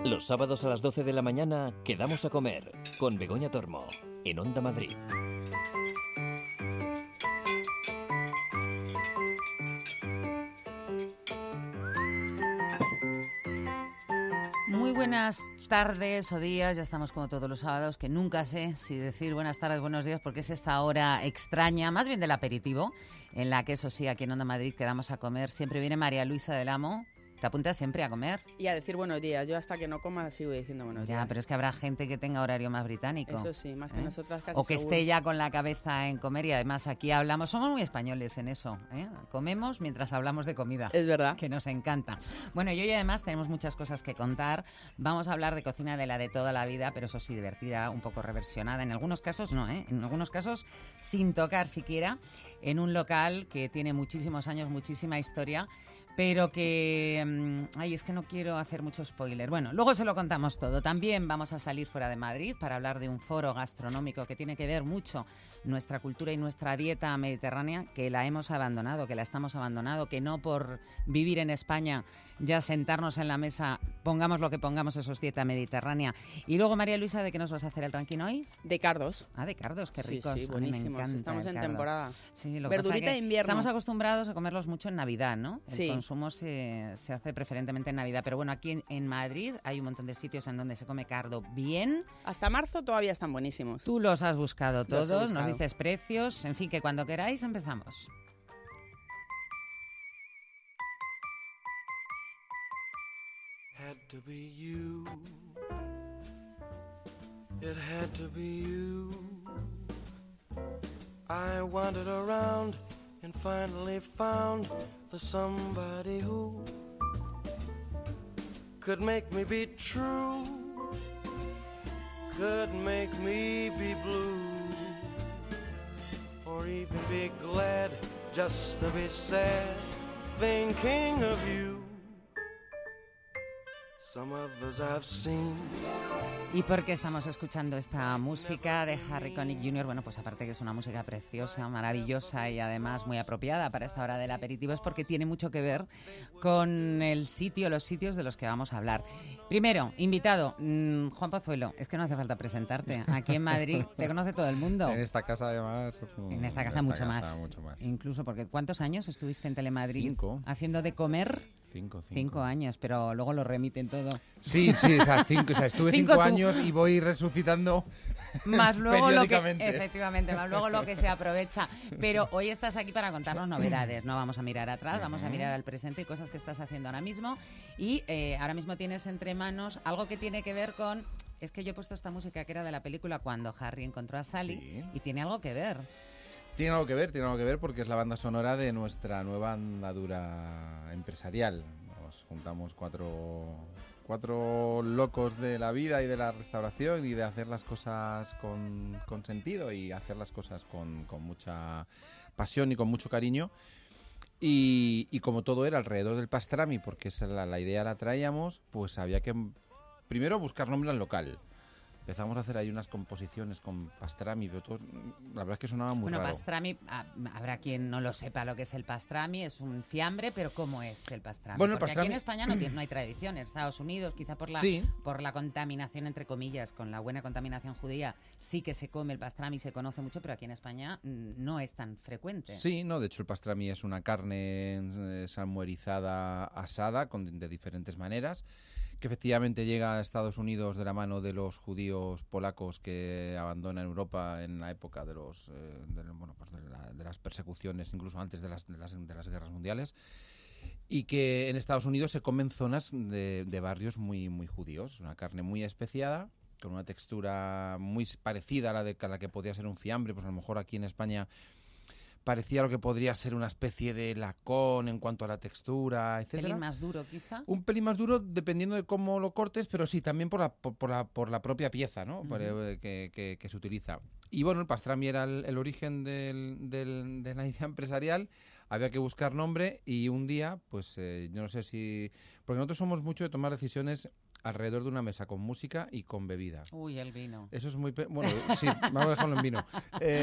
Los sábados a las 12 de la mañana quedamos a comer con Begoña Tormo en Onda Madrid. Muy buenas tardes o días, ya estamos como todos los sábados, que nunca sé si decir buenas tardes, buenos días, porque es esta hora extraña, más bien del aperitivo, en la que, eso sí, aquí en Onda Madrid quedamos a comer. Siempre viene María Luisa del Amo. ¿Te apuntas siempre a comer? Y a decir buenos días. Yo hasta que no coma sigo diciendo buenos días. Ya, pero es que habrá gente que tenga horario más británico. Eso sí, más que nosotras casi o que seguro. esté ya con la cabeza en comer, y además aquí hablamos, somos muy españoles en eso, ¿eh? Comemos mientras hablamos de comida. Es verdad. Que nos encanta. Bueno, y hoy además tenemos muchas cosas que contar. Vamos a hablar de cocina de la de toda la vida, pero eso sí, divertida, un poco reversionada. En algunos casos no, ¿eh? En algunos casos sin tocar siquiera, en un local que tiene muchísimos años, muchísima historia, pero que... Ay, es que no quiero hacer mucho spoiler. Bueno, luego se lo contamos todo. También vamos a salir fuera de Madrid para hablar de un foro gastronómico que tiene que ver mucho nuestra cultura y nuestra dieta mediterránea, que la hemos abandonado, que la estamos abandonando, que no por vivir en España, ya sentarnos en la mesa, pongamos lo que pongamos, eso es dieta mediterránea. Y luego, María Luisa, ¿de qué nos vas a hacer el ranking hoy? De cardos. Ah, de cardos, qué ricos. Sí, A mí me buenísimos. encanta Estamos el en cardo. temporada. Sí, lo que pasa Verdurita que de invierno. estamos acostumbrados a comerlos mucho en Navidad, ¿no? El Sí. consumo se hace preferentemente en Navidad. Pero bueno, aquí en Madrid hay un montón de sitios en donde se come cardo bien. Hasta marzo todavía están buenísimos. Tú los has buscado Los he todos, nos buscado. dices precios, en fin, que cuando queráis empezamos. Had to be you. It had to be you. I wandered around and finally found the somebody who could make me be true, could make me be blue, or even be glad just to be sad, thinking of you. Some others I've seen. ¿Y por qué estamos escuchando esta música de Harry Connick Jr.? Bueno, pues aparte que es una música preciosa, maravillosa y además muy apropiada para esta hora del aperitivo, es porque tiene mucho que ver con el sitio, los sitios de los que vamos a hablar. Primero, invitado, Juan Pozuelo. Es que no hace falta presentarte. Aquí en Madrid te conoce todo el mundo. En esta casa, además. En esta casa mucho más. Incluso porque ¿cuántos años estuviste en Telemadrid? 5. Haciendo de comer. 5 años, pero luego lo remiten todo. Sí, o sea, estuve 5 años y voy resucitando más luego periódicamente. Efectivamente, más luego lo que se aprovecha. Pero hoy estás aquí para contarnos novedades, no vamos a mirar atrás, vamos a mirar al presente y cosas que estás haciendo ahora mismo. Y ahora mismo tienes entre manos algo que tiene que ver con... Es que yo he puesto esta música que era de la película Cuando Harry encontró a Sally, sí. Y tiene algo que ver. Tiene algo que ver porque es la banda sonora de nuestra nueva andadura empresarial. Nos juntamos cuatro locos de la vida y de la restauración y de hacer las cosas con sentido y hacer las cosas con mucha pasión y con mucho cariño. Y como todo era alrededor del pastrami, porque esa la idea la traíamos, pues había que primero buscar nombre al local. Empezamos a hacer ahí unas composiciones con pastrami, pero todo, la verdad es que sonaba muy raro. Bueno, pastrami, habrá quien no lo sepa lo que es el pastrami, es un fiambre, pero ¿cómo es el pastrami? Bueno, porque pastrami... aquí en España no hay tradición, en Estados Unidos, quizá por la contaminación, entre comillas, con la buena contaminación judía, sí que se come el pastrami, se conoce mucho, pero aquí en España no es tan frecuente. Sí, no, de hecho el pastrami es una carne salmuerizada, asada, de diferentes maneras, que efectivamente llega a Estados Unidos de la mano de los judíos polacos que abandonan Europa en la época de las persecuciones, incluso antes de las guerras mundiales, y que en Estados Unidos se comen zonas de barrios muy, muy judíos. Es una carne muy especiada, con una textura muy parecida a la que podría ser un fiambre, pues a lo mejor aquí en España parecía lo que podría ser una especie de lacón en cuanto a la textura, etcétera. ¿Un pelín más duro, quizá? Un pelín más duro dependiendo de cómo lo cortes, pero sí, también por la propia pieza, ¿no? Uh-huh. que se utiliza. Y bueno, el pastrami era el origen de la idea empresarial. Había que buscar nombre y un día, pues yo no sé si... Porque nosotros somos mucho de tomar decisiones alrededor de una mesa con música y con bebida. Uy, el vino. Eso es muy... Bueno, sí, vamos a dejarlo en vino.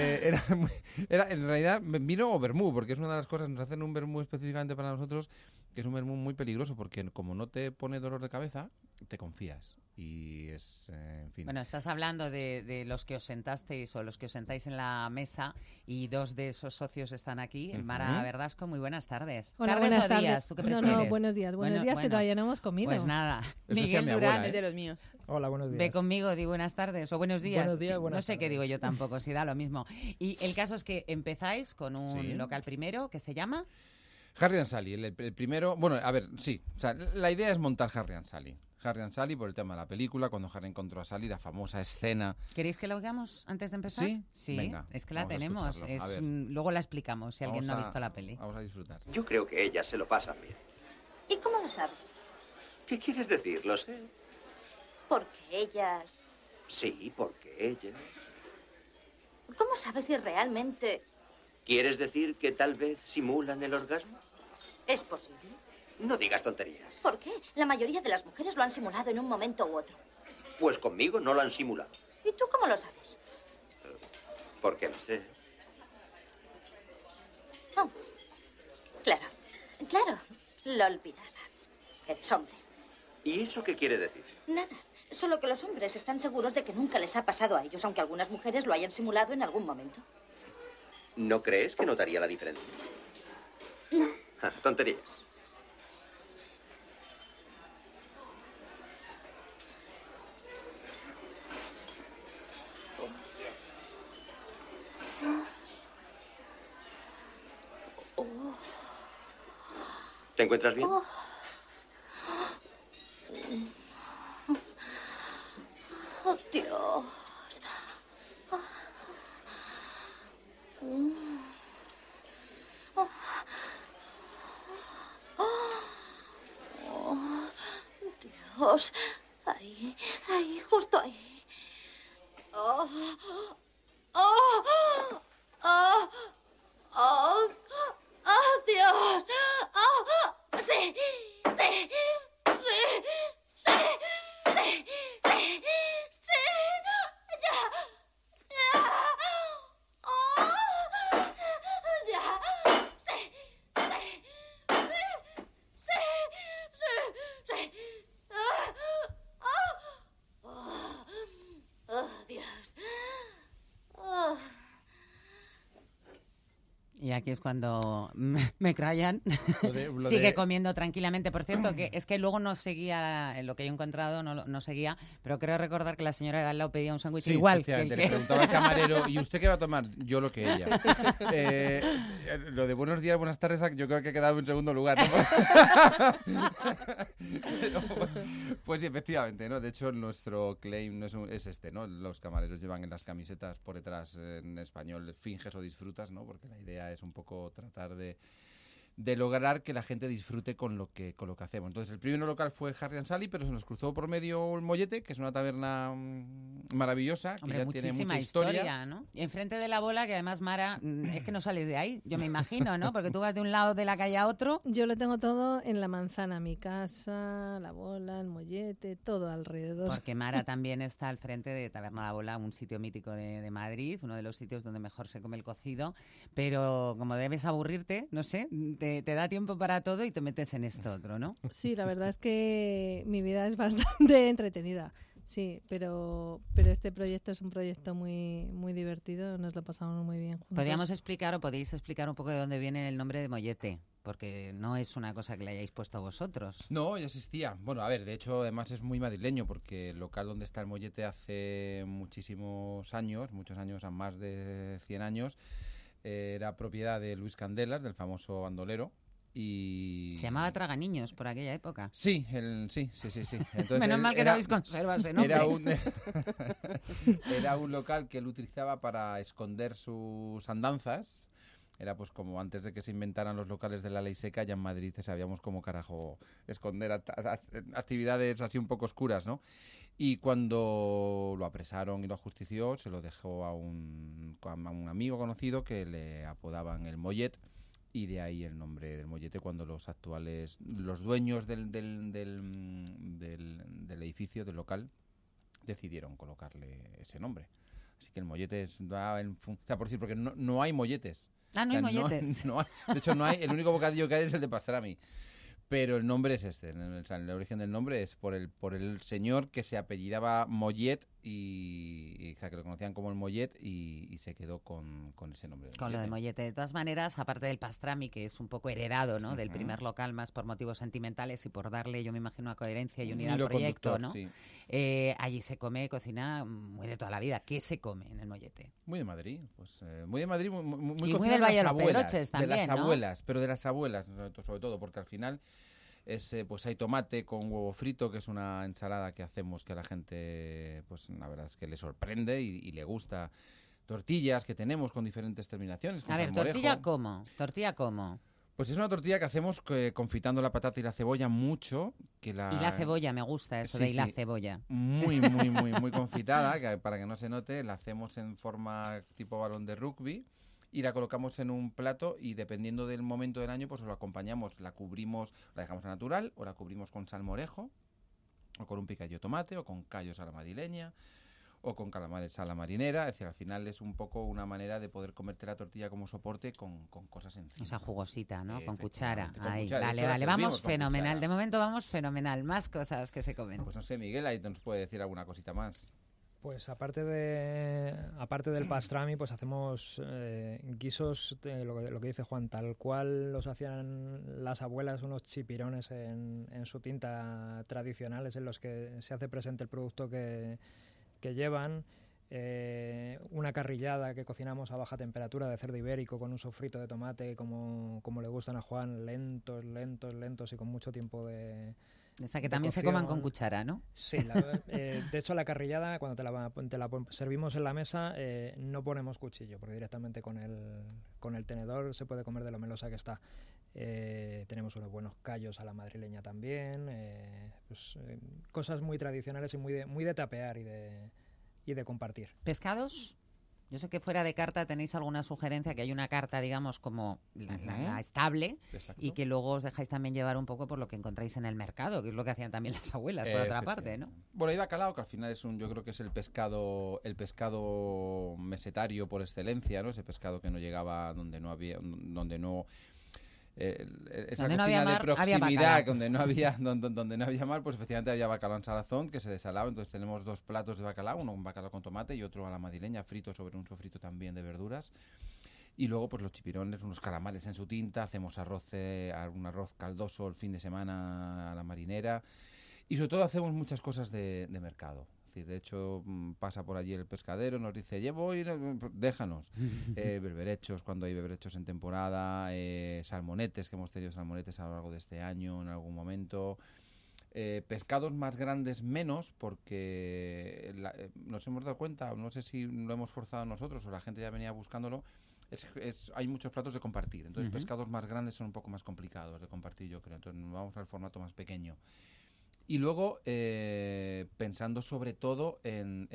Era en realidad vino o vermú, porque es una de las cosas, nos hacen un vermú específicamente para nosotros, que es un vermú muy peligroso, porque como no te pone dolor de cabeza, te confías. Y es, en fin. Bueno, estás hablando de los que os sentasteis o los que os sentáis en la mesa y dos de esos socios están aquí. Mara Verdasco, muy buenas tardes. Hola, ¿Tardes buenas o tardes. días? ¿Tú qué prefieres? No, buenos días. Buenos días, que todavía no hemos comido. Pues nada, Eso decía Miguel mi Durán, abuela, Es de los míos. Hola, buenos días. ve conmigo, di buenas tardes o buenos días. Buenos días, buenas No sé qué tardes. digo yo tampoco, si da lo mismo. Y el caso es que empezáis con un Sí. local primero que se llama... Harry and Sally, el primero... Bueno, a ver, sí. O sea, la idea es montar Harry and Sally. Harry and Sally por el tema de la película, cuando Harry encontró a Sally, la famosa escena... ¿Queréis que la oigamos antes de empezar? ¿Sí? Sí, Venga, es que la vamos a tenemos. escucharlo. A ver. Luego la explicamos si alguien no ha Vamos visto la peli. Vamos a disfrutar. Yo creo que ellas se lo pasan bien. ¿Y cómo lo sabes? ¿Qué quieres decir? Lo sé. Porque ellas... Sí, porque ellas... ¿Cómo sabes si realmente ¿Quieres decir que tal vez simulan el orgasmo? es posible? No digas tonterías. ¿Por qué? La mayoría de las mujeres lo han simulado en un momento u otro. Pues conmigo no lo han simulado. ¿Y tú cómo lo sabes? Porque lo sé. Oh, claro, claro, lo olvidaba. Eres hombre. ¿Y eso qué quiere decir? Nada, solo que los hombres están seguros de que nunca les ha pasado a ellos, aunque algunas mujeres lo hayan simulado en algún momento. ¿No crees que notaría la diferencia? No. Tonterías. ¿Te encuentras bien? Oh, Dios. Dios. Ahí, ahí, justo ahí. Oh, oh, oh, oh, oh, Dios. Oh, sí, sí, sí, sí, sí, sí, sí, ya, ya, oh, ya, sí, sí, sí, sí, sí, sí, oh, Dios. Oh. Y aquí es cuando me callan. Lo Sigue de- comiendo tranquilamente. Por cierto, que es que luego no seguía, lo que yo he encontrado no seguía, pero creo recordar que la señora de al lado pedía un sándwich Sí, igual que el efectivamente, le que... preguntaba al camarero, ¿y usted qué va a tomar? Yo lo que ella. Lo de buenos días, buenas tardes, yo creo que ha quedado en segundo lugar, ¿no? Pero, pues sí, efectivamente, ¿no? De hecho, nuestro claim es este, ¿no? Los camareros llevan en las camisetas por detrás, en español, finges o disfrutas, ¿no? Porque la idea es un poco tratar de lograr que la gente disfrute con lo que hacemos. Entonces, el primer local fue Harry and Sally, pero se nos cruzó por medio el Mollete, que es una taberna maravillosa, que Hombre, ya tiene muchísima mucha historia. ¿no? Y enfrente de la bola, que además, Mara, es que no sales de ahí, yo me imagino, ¿no? Porque tú vas de un lado de la calle a otro. Yo lo tengo todo en la manzana, mi casa, la bola, el mollete, todo alrededor. Porque Mara también está al frente de Taberna La Bola, un sitio mítico de Madrid, uno de los sitios donde mejor se come el cocido, pero como debes aburrirte, no sé, te da tiempo para todo y te metes en esto otro, ¿no? Sí, la verdad es que mi vida es bastante entretenida. Sí, pero este proyecto es un proyecto muy muy divertido, nos lo pasamos muy bien juntos. Podríamos explicar o podéis explicar un poco de dónde viene el nombre de Mollete, porque no es una cosa que le hayáis puesto vosotros. No, ya existía. Bueno, a ver, de hecho, además es muy madrileño, porque el local donde está el Mollete hace muchísimos años, muchos años, a más de 100 años, era propiedad de Luis Candelas, del famoso bandolero. Y... Se llamaba Traganiños por aquella época. Sí, sí. Entonces, Menos mal que no habéis conservado ese nombre. Era un local que él utilizaba para esconder sus andanzas. Era pues como antes de que se inventaran los locales de la ley seca, ya en Madrid sabíamos cómo carajo esconder actividades así un poco oscuras, ¿no? Y cuando lo apresaron y lo ajustició, se lo dejó a un amigo conocido que le apodaban el Mollet. Y de ahí el nombre del Mollete, cuando los dueños del edificio, del local, decidieron colocarle ese nombre. Así que el Mollete por decir, porque no hay molletes. Ah, no hay molletes. De hecho, no hay, el único bocadillo que hay es el de pastrami. Pero el nombre es este, o sea, el origen del nombre es por el señor que se apellidaba Mollet o sea, que lo conocían como el Mollet y se quedó con ese nombre. Con lo de Mollete. De todas maneras, aparte del pastrami, que es un poco heredado, ¿no? Del primer local, más por motivos sentimentales y por darle, yo me imagino, una coherencia y unidad al proyecto, ¿no? Sí. Allí se come cocina muy de toda la vida. ¿Qué se come en el Mollete? Muy de Madrid, pues muy de Madrid, muy y cocina muy del Valle de los abuelas, Pedroches también, de las ¿no? abuelas, pero de las abuelas sobre todo, porque al final pues hay tomate con huevo frito, que es una ensalada que hacemos que a la gente, pues la verdad es que le sorprende y le gusta. Tortillas que tenemos con diferentes terminaciones. Con A ver, salmorejo. ¿tortilla cómo? Pues es una tortilla que hacemos confitando la patata y la cebolla mucho. Y la cebolla, me gusta eso de la cebolla. Muy confitada, que para que no se note, la hacemos en forma tipo balón de rugby. Y la colocamos en un plato y dependiendo del momento del año, pues lo acompañamos, la cubrimos, la dejamos a natural o la cubrimos con salmorejo o con un picadillo de tomate o con callos a la madrileña o con calamares a la marinera. Es decir, al final es un poco una manera de poder comerte la tortilla como soporte con cosas encima. Esa jugosita, ¿no? Con cuchara. Con Ahí, cuchara. vale, vamos fenomenal. De momento vamos fenomenal. Más cosas que se comen. Pues no sé, Miguel, ahí nos puede decir alguna cosita más. Pues aparte del pastrami, pues hacemos guisos, lo que dice Juan, tal cual los hacían las abuelas, unos chipirones en su tinta tradicionales en los que se hace presente el producto que llevan, una carrillada que cocinamos a baja temperatura de cerdo ibérico con un sofrito de tomate como le gustan a Juan, lentos y con mucho tiempo de esa que también se coman con cuchara, ¿no? Sí, de hecho la carrillada cuando te la servimos en la mesa no ponemos cuchillo porque directamente con el tenedor se puede comer de lo melosa que está. Tenemos unos buenos callos a la madrileña también, cosas muy tradicionales y muy de tapear y de compartir. ¿Pescados? Yo sé que fuera de carta tenéis alguna sugerencia, que hay una carta, digamos, como la estable. Exacto. Y que luego os dejáis también llevar un poco por lo que encontráis en el mercado, que es lo que hacían también las abuelas, por otra parte, ¿no? Bueno, hay bacalao, que al final yo creo que es el pescado mesetario por excelencia, ¿no? Ese pescado que no llegaba donde no había esa donde cocina no había mar, de proximidad, donde no había mar, pues efectivamente había bacalao en salazón que se desalaba. Entonces tenemos 2 platos de bacalao, uno un bacalao con tomate y otro a la madrileña, frito sobre un sofrito también de verduras. Y luego pues los chipirones, unos calamares en su tinta, hacemos un arroz caldoso el fin de semana a la marinera y sobre todo hacemos muchas cosas de mercado. De hecho, pasa por allí el pescadero, nos dice, déjanos. Berberechos, cuando hay berberechos en temporada, salmonetes, que hemos tenido salmonetes a lo largo de este año en algún momento. Pescados más grandes menos, porque nos hemos dado cuenta, no sé si lo hemos forzado nosotros o la gente ya venía buscándolo, hay muchos platos de compartir. Entonces, pescados más grandes son un poco más complicados de compartir, yo creo. Entonces, vamos al formato más pequeño. Y luego, pensando sobre todo en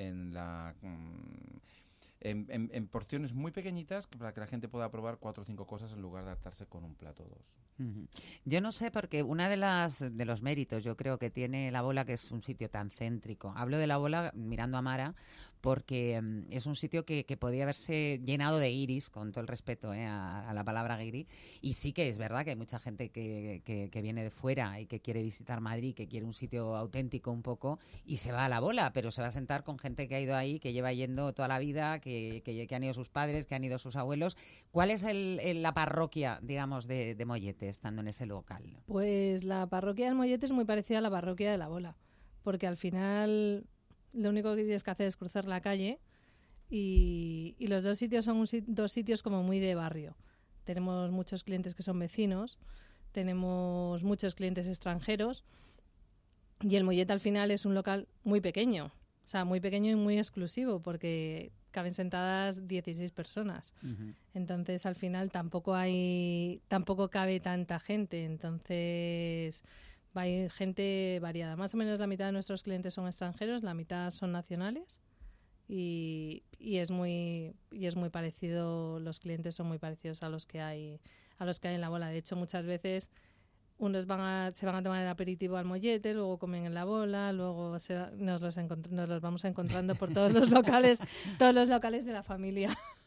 porciones muy pequeñitas para que la gente pueda probar 4 o 5 cosas en lugar de hartarse con un plato o 2. Yo no sé, porque una de los méritos yo creo que tiene La Bola, que es un sitio tan céntrico. Hablo de La Bola mirando a Mara porque es un sitio que podía haberse llenado de guiris, con todo el respeto a la palabra guiri, y sí que es verdad que hay mucha gente que viene de fuera y que quiere visitar Madrid, que quiere un sitio auténtico un poco, y se va a La Bola, pero se va a sentar con gente que ha ido ahí, que lleva yendo toda la vida, que han ido sus padres, que han ido sus abuelos. ¿Cuál es la parroquia, digamos, de Mollete, estando en ese local? Pues la parroquia del Mollete es muy parecida a la parroquia de La Bola, porque al final lo único que tienes que hacer es cruzar la calle y los 2 sitios son 2 sitios como muy de barrio. Tenemos muchos clientes que son vecinos, tenemos muchos clientes extranjeros y el Mollete al final es un local muy pequeño, o sea, muy pequeño y muy exclusivo porque caben sentadas 16 personas. Entonces al final tampoco cabe tanta gente, entonces hay gente variada. Más o menos la mitad de nuestros clientes son extranjeros, la mitad son nacionales y es muy parecido, los clientes son muy parecidos a los que hay en La Bola. De hecho, muchas veces unos se van a tomar el aperitivo al Mollete, luego comen en La Bola, luego nos los vamos encontrando por todos los locales de la familia.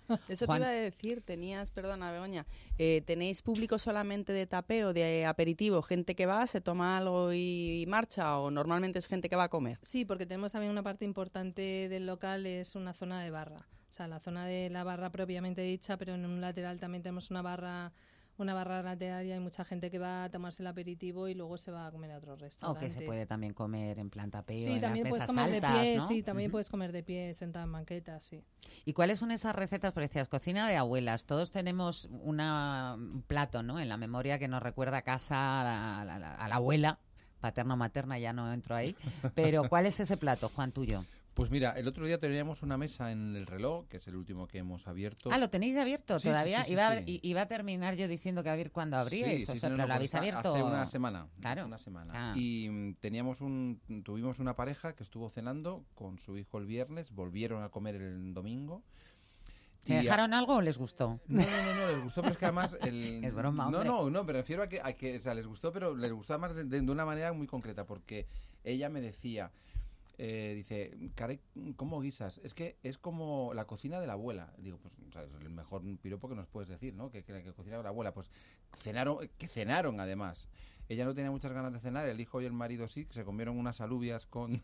Eso Juan. te iba a decir, perdona Begoña, ¿tenéis público solamente de tapeo, de aperitivo, gente que va, se toma algo y marcha, o normalmente es gente que va a comer? Sí, porque tenemos también una parte importante del local, es una zona de barra. O sea, la zona de la barra propiamente dicha, pero en un lateral también tenemos una barra lateral y hay mucha gente que va a tomarse el aperitivo y luego se va a comer a otro O restaurante. que se puede también comer en plan tapeo, Sí, en también las puedes mesas comer altas, de pie, ¿no? sí, también puedes comer de pie, sentado en banquetas, sí. ¿Y cuáles son esas recetas? Porque decías, cocina de abuelas. Todos tenemos un plato, ¿no?, en la memoria que nos recuerda a casa, a la abuela, paterna o materna, ya no entro ahí. Pero ¿cuál es ese plato, Juan, tuyo? Pues mira, el otro día teníamos una mesa en el Reloj, que es el último que hemos abierto. Ah, ¿lo tenéis abierto Sí, todavía? sí, sí, iba, sí. iba a terminar yo diciendo que a ver cuándo abríais. Sí, o sí, sea, no, pero no, lo habéis porque abierto. hace una semana. Claro. Hace una semana. O sea, Y tuvimos una pareja que estuvo cenando con su hijo el viernes, volvieron a comer el domingo. ¿se y dejaron algo o les gustó? No, les gustó, pero es que además... Es broma, hombre. No, me refiero a que o sea, les gustó, pero les gustó además de una manera muy concreta, porque ella me decía... dice, Kade, ¿cómo guisas? Es que es como la cocina de la abuela. Digo, pues, o sea, es el mejor piropo que nos puedes decir, ¿no? Que cocinaba la abuela. Pues cenaron además. Ella no tenía muchas ganas de cenar, el hijo y el marido sí, que se comieron unas alubias con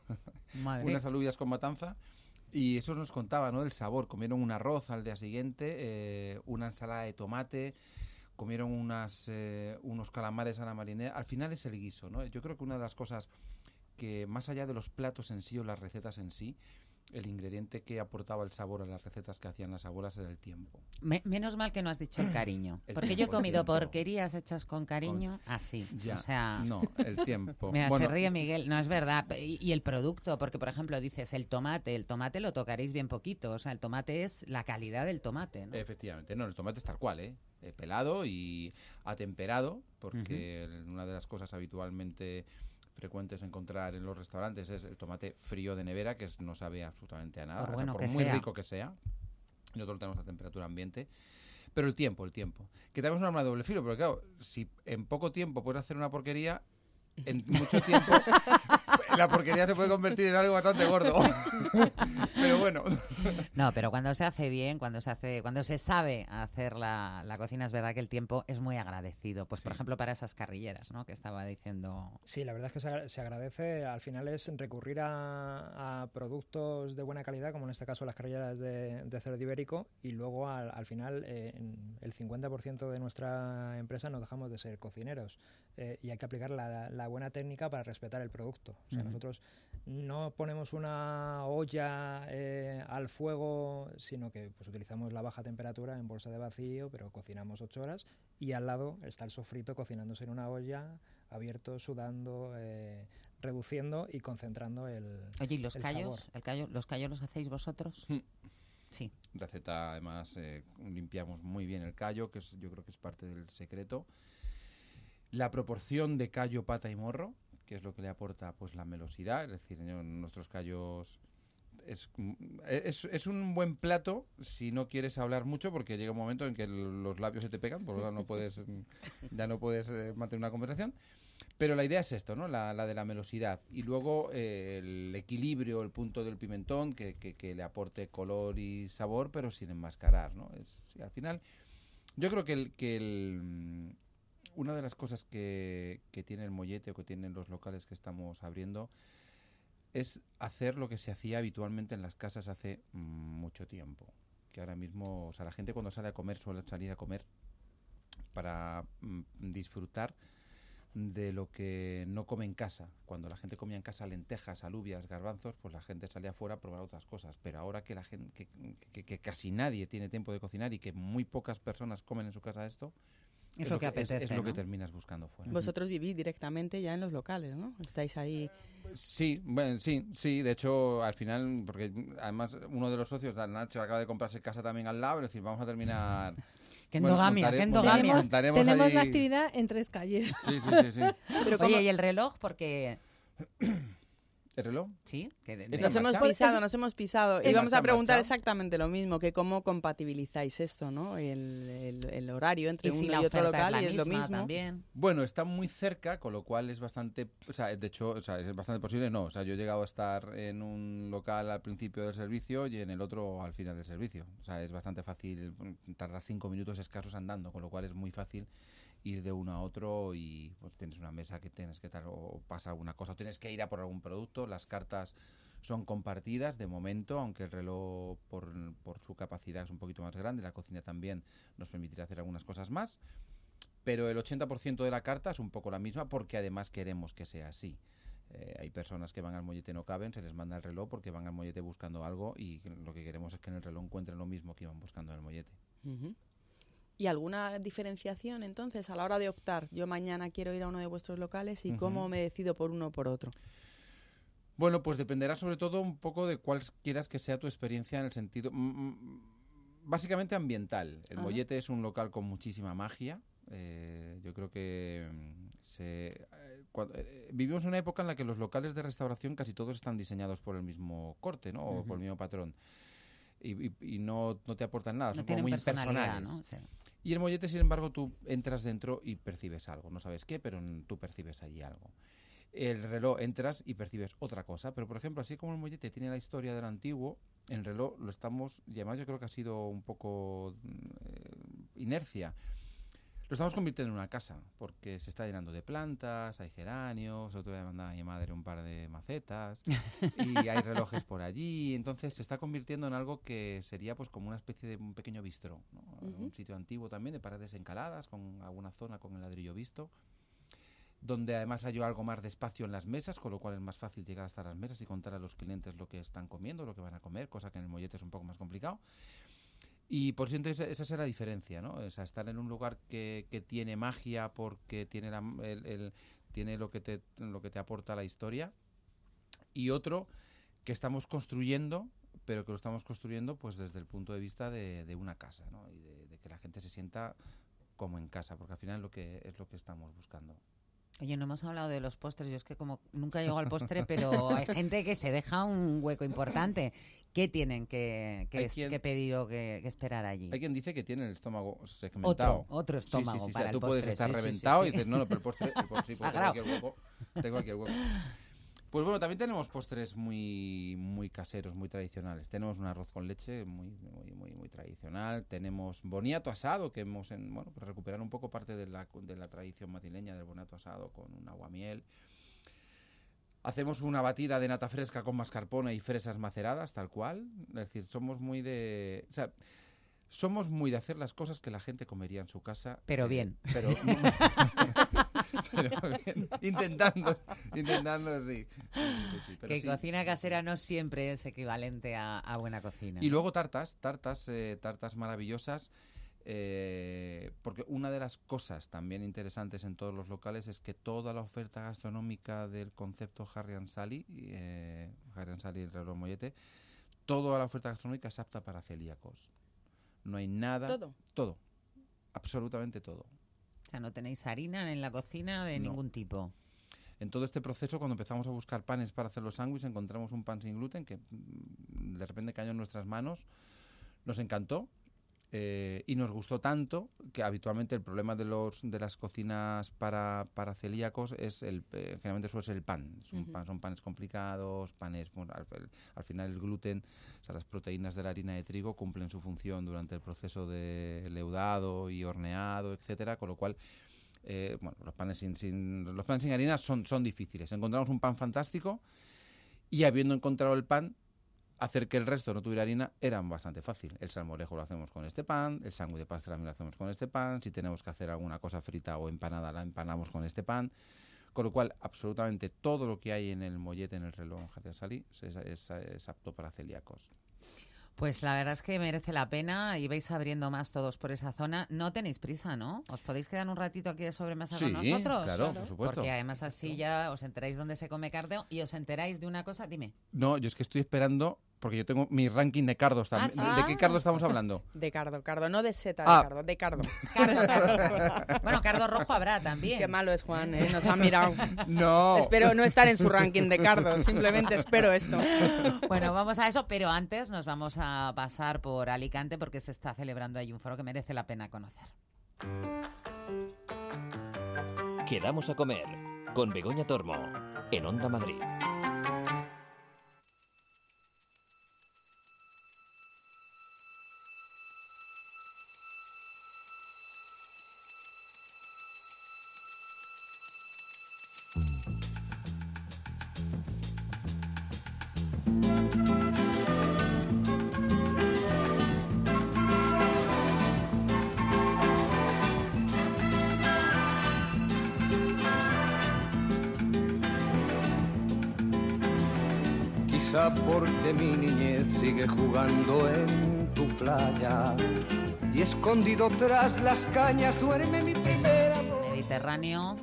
matanza. Y eso nos contaba, ¿no? El sabor. Comieron un arroz al día siguiente, una ensalada de tomate, comieron unos calamares a la marinera. Al final es el guiso, ¿no? Yo creo que una de las cosas que más allá de los platos en sí o las recetas en sí, el ingrediente que aportaba el sabor a las recetas que hacían las abuelas era el tiempo. Menos mal que no has dicho el cariño. El Porque tiempo, yo he comido el tiempo. porquerías hechas con cariño así. Ya, O sea, no, el tiempo. mira, Bueno, se ríe Miguel, no es verdad. Y el producto, porque por ejemplo dices el tomate lo tocaréis bien poquito. O sea, el tomate es la calidad del tomate, ¿no? efectivamente, no, el tomate es tal cual, pelado y atemperado, porque una de las cosas habitualmente frecuentes encontrar en los restaurantes es el tomate frío de nevera, que no sabe absolutamente a nada, por muy rico que sea. Nosotros lo tenemos a temperatura ambiente. Pero el tiempo, que tenemos un arma de doble filo, pero claro, si en poco tiempo puedes hacer una porquería, en mucho tiempo la porquería se puede convertir en algo bastante gordo. Pero bueno. No, pero cuando se hace bien, cuando se sabe hacer la cocina, es verdad que el tiempo es muy agradecido. Pues, por ejemplo, para esas carrilleras, ¿no?, que estaba diciendo. Sí, la verdad es que se agradece. Al final es recurrir a productos de buena calidad, como en este caso las carrilleras de cerdo ibérico, y luego al final en el 50% de nuestra empresa no dejamos de ser cocineros. Y hay que aplicar la buena técnica para respetar el producto. O sea, nosotros no ponemos una olla al fuego, sino que pues utilizamos la baja temperatura en bolsa de vacío, pero cocinamos 8 horas y al lado está el sofrito cocinándose en una olla, abierto, sudando, reduciendo y concentrando el Oye, ¿y los callos? ¿Los callos los hacéis vosotros? Sí. Receta, además, limpiamos muy bien el callo, yo creo que es parte del secreto. La proporción de callo, pata y morro, que es lo que le aporta pues la melosidad, es decir, nuestros callos es un buen plato si no quieres hablar mucho, porque llega un momento en que los labios se te pegan, por lo tanto ya no puedes mantener una conversación. Pero la idea es esto, ¿no? La de la melosidad. Y luego el equilibrio, el punto del pimentón, que le aporte color y sabor, pero sin enmascarar, ¿no? Al final, yo creo que una de las cosas que tiene el Mollete o que tienen los locales que estamos abriendo es hacer lo que se hacía habitualmente en las casas hace mucho tiempo. Que ahora mismo, o sea, la gente cuando sale a comer suele salir a comer para disfrutar de lo que no come en casa. Cuando la gente comía en casa lentejas, alubias, garbanzos, pues la gente salía afuera a probar otras cosas. Pero ahora que la gente, que casi nadie tiene tiempo de cocinar y que muy pocas personas comen en su casa esto, es lo que apetece, es lo que ¿no? terminas buscando fuera. Vosotros vivís directamente ya en los locales, ¿no? Estáis ahí. Sí, bueno, sí. De hecho, al final, porque además uno de los socios, Nacho, acaba de comprarse casa también al lado, es decir, vamos a terminar. ¡Qué endogamia! ¡Qué endogamia! Tenemos ahí... la actividad en 3 calles. Sí. Pero oye, ¿y el reloj? Porque ¿El reloj? Sí. Nos hemos pisado. Y vamos a preguntar exactamente lo mismo, que cómo compatibilizáis esto, ¿no? El horario entre uno y otro local, y es lo mismo. También. Bueno, está muy cerca, con lo cual es bastante... O sea, de hecho, es bastante posible, no. O sea, yo he llegado a estar en un local al principio del servicio y en el otro al final del servicio. O sea, es bastante fácil, tarda 5 minutos escasos andando, con lo cual es muy fácil ir de uno a otro y pues tienes una mesa que tienes que estar o pasa alguna cosa o tienes que ir a por algún producto. Las cartas son compartidas de momento, aunque el reloj por su capacidad es un poquito más grande, la cocina también nos permitirá hacer algunas cosas más, pero el 80% de la carta es un poco la misma porque además queremos que sea así. Hay personas que van al mollete y no caben, se les manda el reloj porque van al mollete buscando algo y lo que queremos es que en el reloj encuentren lo mismo que iban buscando en el mollete. Uh-huh. ¿Y alguna diferenciación entonces a la hora de optar? Yo mañana quiero ir a uno de vuestros locales y ¿cómo me decido por uno o por otro? Bueno, pues dependerá sobre todo un poco de cuál quieras que sea tu experiencia en el sentido básicamente ambiental. El mollete es un local con muchísima magia. Yo creo que vivimos en una época en la que los locales de restauración casi todos están diseñados por el mismo corte, ¿no? O por el mismo patrón. Y no te aportan nada, son como muy impersonales. ¿No? Sí. Y el mollete, sin embargo, tú entras dentro y percibes algo. No sabes qué, pero tú percibes allí algo. El reloj entras y percibes otra cosa. Pero, por ejemplo, así como el mollete tiene la historia del antiguo, el reloj lo estamos... Y además yo creo que ha sido un poco inercia. Lo estamos convirtiendo en una casa, porque se está llenando de plantas, hay geranios, otro día mandaba a mi madre un par de macetas, y hay relojes por allí, entonces se está convirtiendo en algo que sería pues como una especie de un pequeño bistró, ¿no? Un sitio antiguo también, de paredes encaladas, con alguna zona con el ladrillo visto, donde además hay algo más de espacio en las mesas, con lo cual es más fácil llegar hasta las mesas y contar a los clientes lo que están comiendo, lo que van a comer, cosa que en el mollete es un poco más complicado. Y por eso esa es la diferencia, ¿no? O sea, estar en un lugar que tiene magia porque tiene tiene lo que te aporta la historia, y otro que estamos construyendo, pero que lo estamos construyendo pues desde el punto de vista de una casa, ¿no? Y de que la gente se sienta como en casa, porque al final es lo que estamos buscando. Oye, no hemos hablado de los postres. Yo es que como nunca llego al postre, pero hay gente que se deja un hueco importante. ¿Qué tienen que pedir o que esperar allí? Hay quien dice que tiene el estómago segmentado. Otro estómago sí. para tú el puedes postre. estar reventado y dices, no, pero el postre sí, Sagrado. Tengo aquí el hueco. Pues bueno, también tenemos postres muy, muy caseros, muy tradicionales. Tenemos un arroz con leche muy tradicional. Tenemos boniato asado, que hemos pues recuperar un poco parte de la tradición madrileña del boniato asado con un aguamiel. Hacemos una batida de nata fresca con mascarpone y fresas maceradas, tal cual. Es decir, somos muy de hacer las cosas que la gente comería en su casa. Pero bien. Pero bien. Intentando, sí. Pero que cocina casera no siempre es equivalente a buena cocina. Y luego tartas maravillosas. Porque una de las cosas también interesantes en todos los locales es que toda la oferta gastronómica del concepto Harry & Sally y el reloj mollete, toda la oferta gastronómica es apta para celíacos. No hay nada. Todo. Absolutamente todo. O sea, no tenéis harina en la cocina de ningún tipo. En todo este proceso, cuando empezamos a buscar panes para hacer los sándwiches, encontramos un pan sin gluten que de repente cayó en nuestras manos. Nos encantó. Y nos gustó tanto que habitualmente el problema de las cocinas para celíacos es generalmente suele ser el pan. Son panes complicados, al final el gluten, o sea, las proteínas de la harina de trigo cumplen su función durante el proceso de leudado y horneado, etcétera, con lo cual los panes sin harina son difíciles. Encontramos un pan fantástico y habiendo encontrado el pan, hacer que el resto no tuviera harina era bastante fácil. El salmorejo lo hacemos con este pan, el sándwich de pastrami lo hacemos con este pan, si tenemos que hacer alguna cosa frita o empanada la empanamos con este pan, con lo cual absolutamente todo lo que hay en el mollete, en el reloj Harry & Sally es apto para celíacos. Pues la verdad es que merece la pena y vais abriendo más todos por esa zona. No tenéis prisa, ¿no? ¿Os podéis quedar un ratito aquí de sobremesa con nosotros? Claro, por supuesto. Porque además así ya os enteráis dónde se come carne y os enteráis de una cosa, dime. No, yo es que estoy esperando Porque yo tengo mi ranking de cardos también. ¿sí? ¿De qué cardo estamos hablando? De cardo, no de seta, de cardo. Cardo. Bueno, cardo rojo habrá también. Qué malo es Juan, nos ha mirado. No. Espero no estar en su ranking de cardos, simplemente espero esto. Bueno, vamos a eso, pero antes nos vamos a pasar por Alicante porque se está celebrando ahí un foro que merece la pena conocer. Quedamos a comer con Begoña Tormo en Onda Madrid. Porque mi niñez sigue jugando en tu playa y escondido tras las cañas duerme mi primera voz. Mediterráneo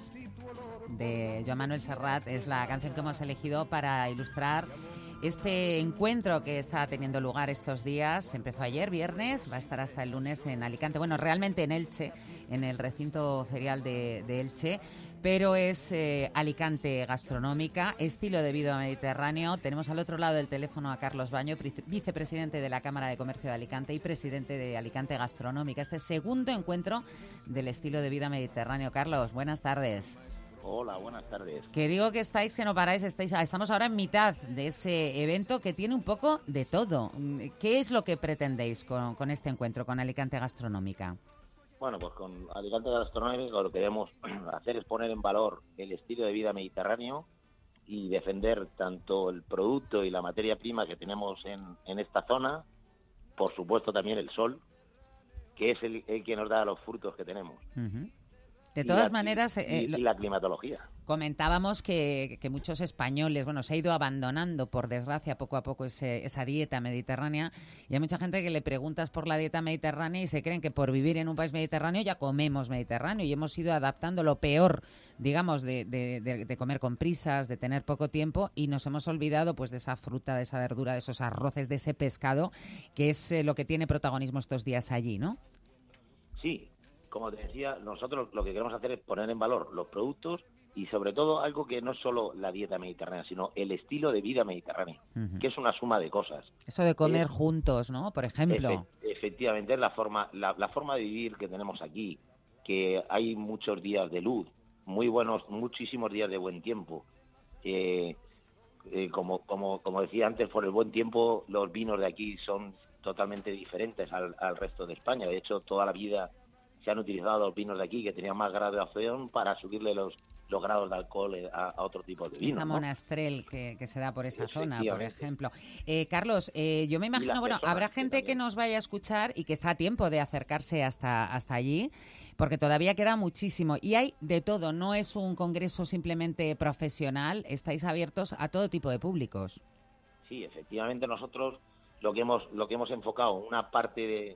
de Joan Manuel Serrat es la canción que hemos elegido para ilustrar este encuentro que está teniendo lugar estos días. Empezó ayer, viernes, va a estar hasta el lunes en Alicante. Bueno, realmente en Elche, en el recinto ferial de Elche, pero es Alicante gastronómica, estilo de vida mediterráneo. Tenemos al otro lado del teléfono a Carlos Baño, vicepresidente de la Cámara de Comercio de Alicante y presidente de Alicante Gastronómica. Este segundo encuentro del estilo de vida mediterráneo. Carlos, buenas tardes. Hola, buenas tardes. Que digo que estáis, que no paráis, estamos ahora en mitad de ese evento que tiene un poco de todo. ¿Qué es lo que pretendéis con este encuentro, con Alicante Gastronómica? Bueno, pues con Alicante Gastronómica lo que queremos hacer es poner en valor el estilo de vida mediterráneo y defender tanto el producto y la materia prima que tenemos en esta zona, por supuesto también el sol, que es el que nos da los frutos que tenemos. Uh-huh. De todas maneras... y la climatología. Comentábamos que muchos españoles, bueno, se ha ido abandonando, por desgracia, poco a poco esa dieta mediterránea, y hay mucha gente que le preguntas por la dieta mediterránea y se creen que por vivir en un país mediterráneo ya comemos mediterráneo, y hemos ido adaptando lo peor, digamos, de comer con prisas, de tener poco tiempo, y nos hemos olvidado pues de esa fruta, de esa verdura, de esos arroces, de ese pescado, que es lo que tiene protagonismo estos días allí, ¿no? Sí. Como te decía, nosotros lo que queremos hacer es poner en valor los productos y sobre todo algo que no es solo la dieta mediterránea, sino el estilo de vida mediterráneo, que es una suma de cosas. Eso de comer juntos, ¿no? Por ejemplo. Efectivamente, es la forma de vivir que tenemos aquí, que hay muchos días de luz, muy buenos, muchísimos días de buen tiempo. Como decía antes, por el buen tiempo los vinos de aquí son totalmente diferentes al resto de España. De hecho, toda la vida se han utilizado los vinos de aquí que tenían más graduación para subirle los grados de alcohol a otro tipo de vino. Esa monastrel que se da por esa zona, por ejemplo. Carlos, yo me imagino, bueno, habrá gente que nos vaya a escuchar y que está a tiempo de acercarse hasta allí, porque todavía queda muchísimo. Y hay de todo, no es un congreso simplemente profesional, estáis abiertos a todo tipo de públicos. Sí, efectivamente nosotros lo que hemos enfocado, una parte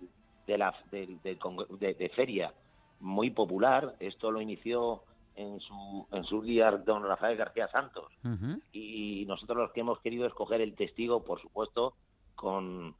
de feria muy popular. Esto lo inició en sus días don Rafael García Santos. Uh-huh. Y nosotros lo que hemos querido es coger el testigo, por supuesto, con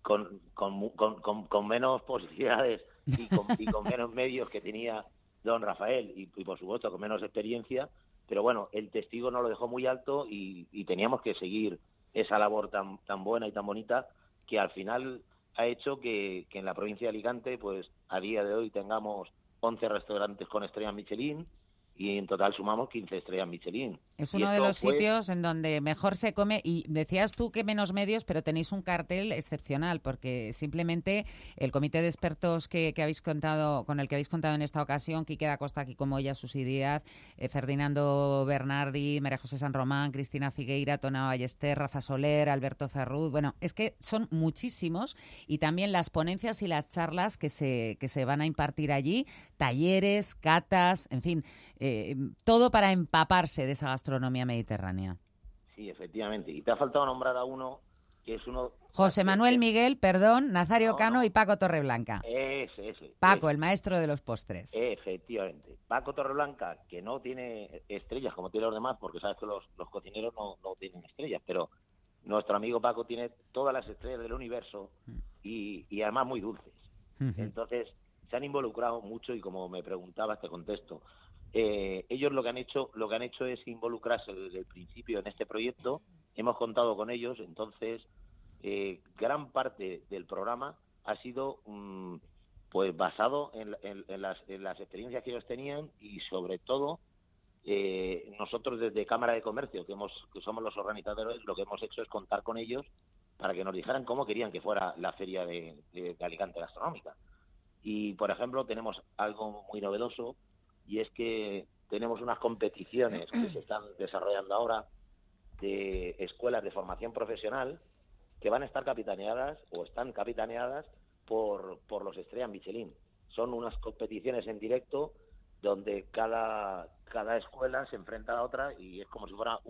menos posibilidades y con menos medios que tenía don Rafael y por supuesto con menos experiencia, pero bueno, el testigo nos lo dejó muy alto y teníamos que seguir esa labor tan buena y tan bonita que al final ha hecho que en la provincia de Alicante, pues a día de hoy tengamos 11 restaurantes con estrellas Michelin y en total sumamos 15 estrellas Michelin. Es uno de los sitios en donde mejor se come, y decías tú que menos medios, pero tenéis un cartel excepcional, porque simplemente el comité de expertos que habéis contado, con el que habéis contado en esta ocasión, Quique da Costa, Kiko Moya, Susi Díaz, Ferdinando Bernardi, María José San Román, Cristina Figueira, Tona Ballester, Rafa Soler, Alberto Ferrud, bueno, es que son muchísimos, y también las ponencias y las charlas que se van a impartir allí, talleres, catas, en fin, todo para empaparse de esa gastronomía mediterránea. Sí, efectivamente. Y te ha faltado nombrar a uno que es uno... José Manuel Miguel, perdón, Nazario Cano y Paco Torreblanca. Ese. Paco, el maestro de los postres. Efectivamente. Paco Torreblanca, que no tiene estrellas como tienen los demás, porque sabes que los cocineros no tienen estrellas, pero nuestro amigo Paco tiene todas las estrellas del universo y además muy dulces. Entonces, se han involucrado mucho y como me preguntabas, te contesto. Ellos lo que han hecho es involucrarse desde el principio en este proyecto. Hemos contado con ellos, entonces gran parte del programa ha sido pues basado en las experiencias que ellos tenían y sobre todo nosotros desde Cámara de Comercio, que somos los organizadores, lo que hemos hecho es contar con ellos para que nos dijeran cómo querían que fuera la feria de Alicante Gastronómica. Y, por ejemplo, tenemos algo muy novedoso y es que tenemos unas competiciones que se están desarrollando ahora de escuelas de formación profesional que van a estar capitaneadas o están capitaneadas por los Estrellas Michelin. Son unas competiciones en directo donde cada escuela se enfrenta a la otra y es como si fuera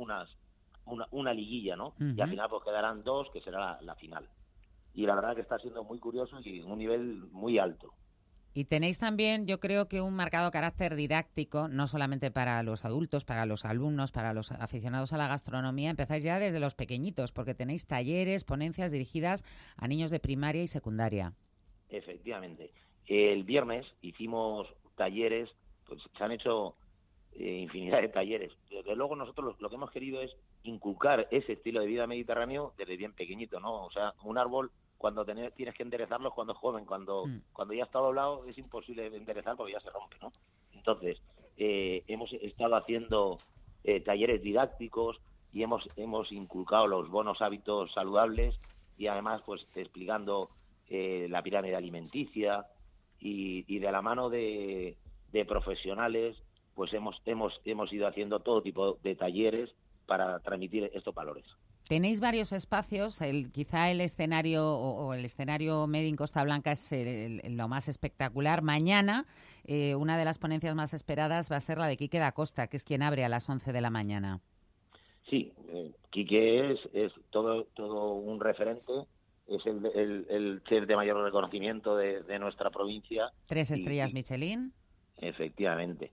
una liguilla, ¿no? Y al final pues quedarán 2, que será la final. Y la verdad que está siendo muy curioso y un nivel muy alto. Y tenéis también, yo creo que un marcado carácter didáctico, no solamente para los adultos, para los alumnos, para los aficionados a la gastronomía. Empezáis ya desde los pequeñitos, porque tenéis talleres, ponencias dirigidas a niños de primaria y secundaria. Efectivamente. El viernes hicimos talleres, pues se han hecho infinidad de talleres. Desde luego nosotros lo que hemos querido es inculcar ese estilo de vida mediterráneo desde bien pequeñito, ¿no? O sea, un árbol cuando tienes que enderezarlo cuando es joven, cuando ya está doblado es imposible enderezar porque ya se rompe, ¿no? Entonces, hemos estado haciendo talleres didácticos y hemos inculcado los buenos hábitos saludables y además pues explicando la pirámide alimenticia y de la mano de profesionales pues hemos ido haciendo todo tipo de talleres para transmitir estos valores. Tenéis varios espacios, quizá el escenario o el escenario Made in Costa Blanca es lo más espectacular. Mañana una de las ponencias más esperadas va a ser la de Quique da Costa, que es quien abre a las 11 de la mañana. Sí, Quique es todo un referente, es el chef de mayor reconocimiento de nuestra provincia. 3 estrellas Michelin. Efectivamente.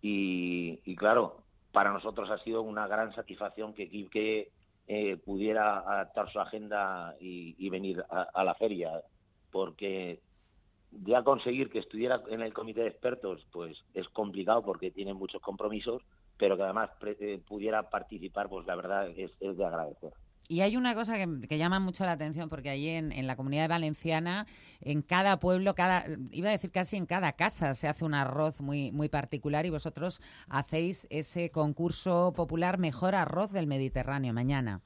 Y claro, para nosotros ha sido una gran satisfacción que Quique pudiera adaptar su agenda y venir a la feria, porque ya conseguir que estuviera en el comité de expertos pues es complicado porque tiene muchos compromisos, pero que además pudiera participar, pues la verdad es de agradecer. Y hay una cosa que llama mucho la atención, porque allí en la Comunidad Valenciana, en cada pueblo, iba a decir casi en cada casa, se hace un arroz muy, muy particular y vosotros hacéis ese concurso popular Mejor Arroz del Mediterráneo mañana.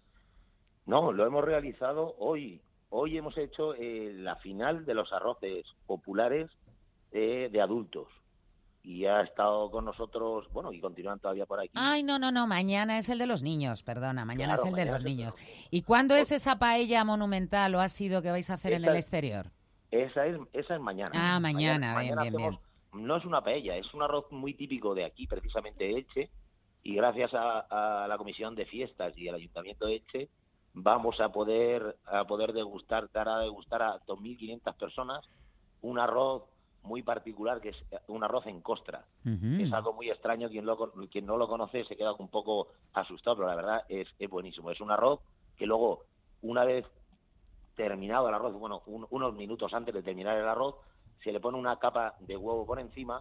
No, lo hemos realizado hoy. Hoy hemos hecho la final de los arroces populares de adultos. Y ha estado con nosotros, bueno, y continúan todavía por aquí. Ay, no, mañana es el de los niños, perdona, mañana es el de los niños. ¿Y cuándo es esa paella monumental o ha sido que vais a hacer en el exterior? Esa es mañana. Ah, mañana, bien. No es una paella, es un arroz muy típico de aquí, precisamente de Elche, y gracias a la Comisión de Fiestas y al Ayuntamiento de Elche vamos a poder dar a degustar a 2.500 personas un arroz muy particular, que es un arroz en costra. Es algo muy extraño, quien no lo conoce se queda un poco asustado, pero la verdad es buenísimo. Es un arroz que luego, una vez terminado el arroz, bueno, unos minutos antes de terminar el arroz, se le pone una capa de huevo por encima,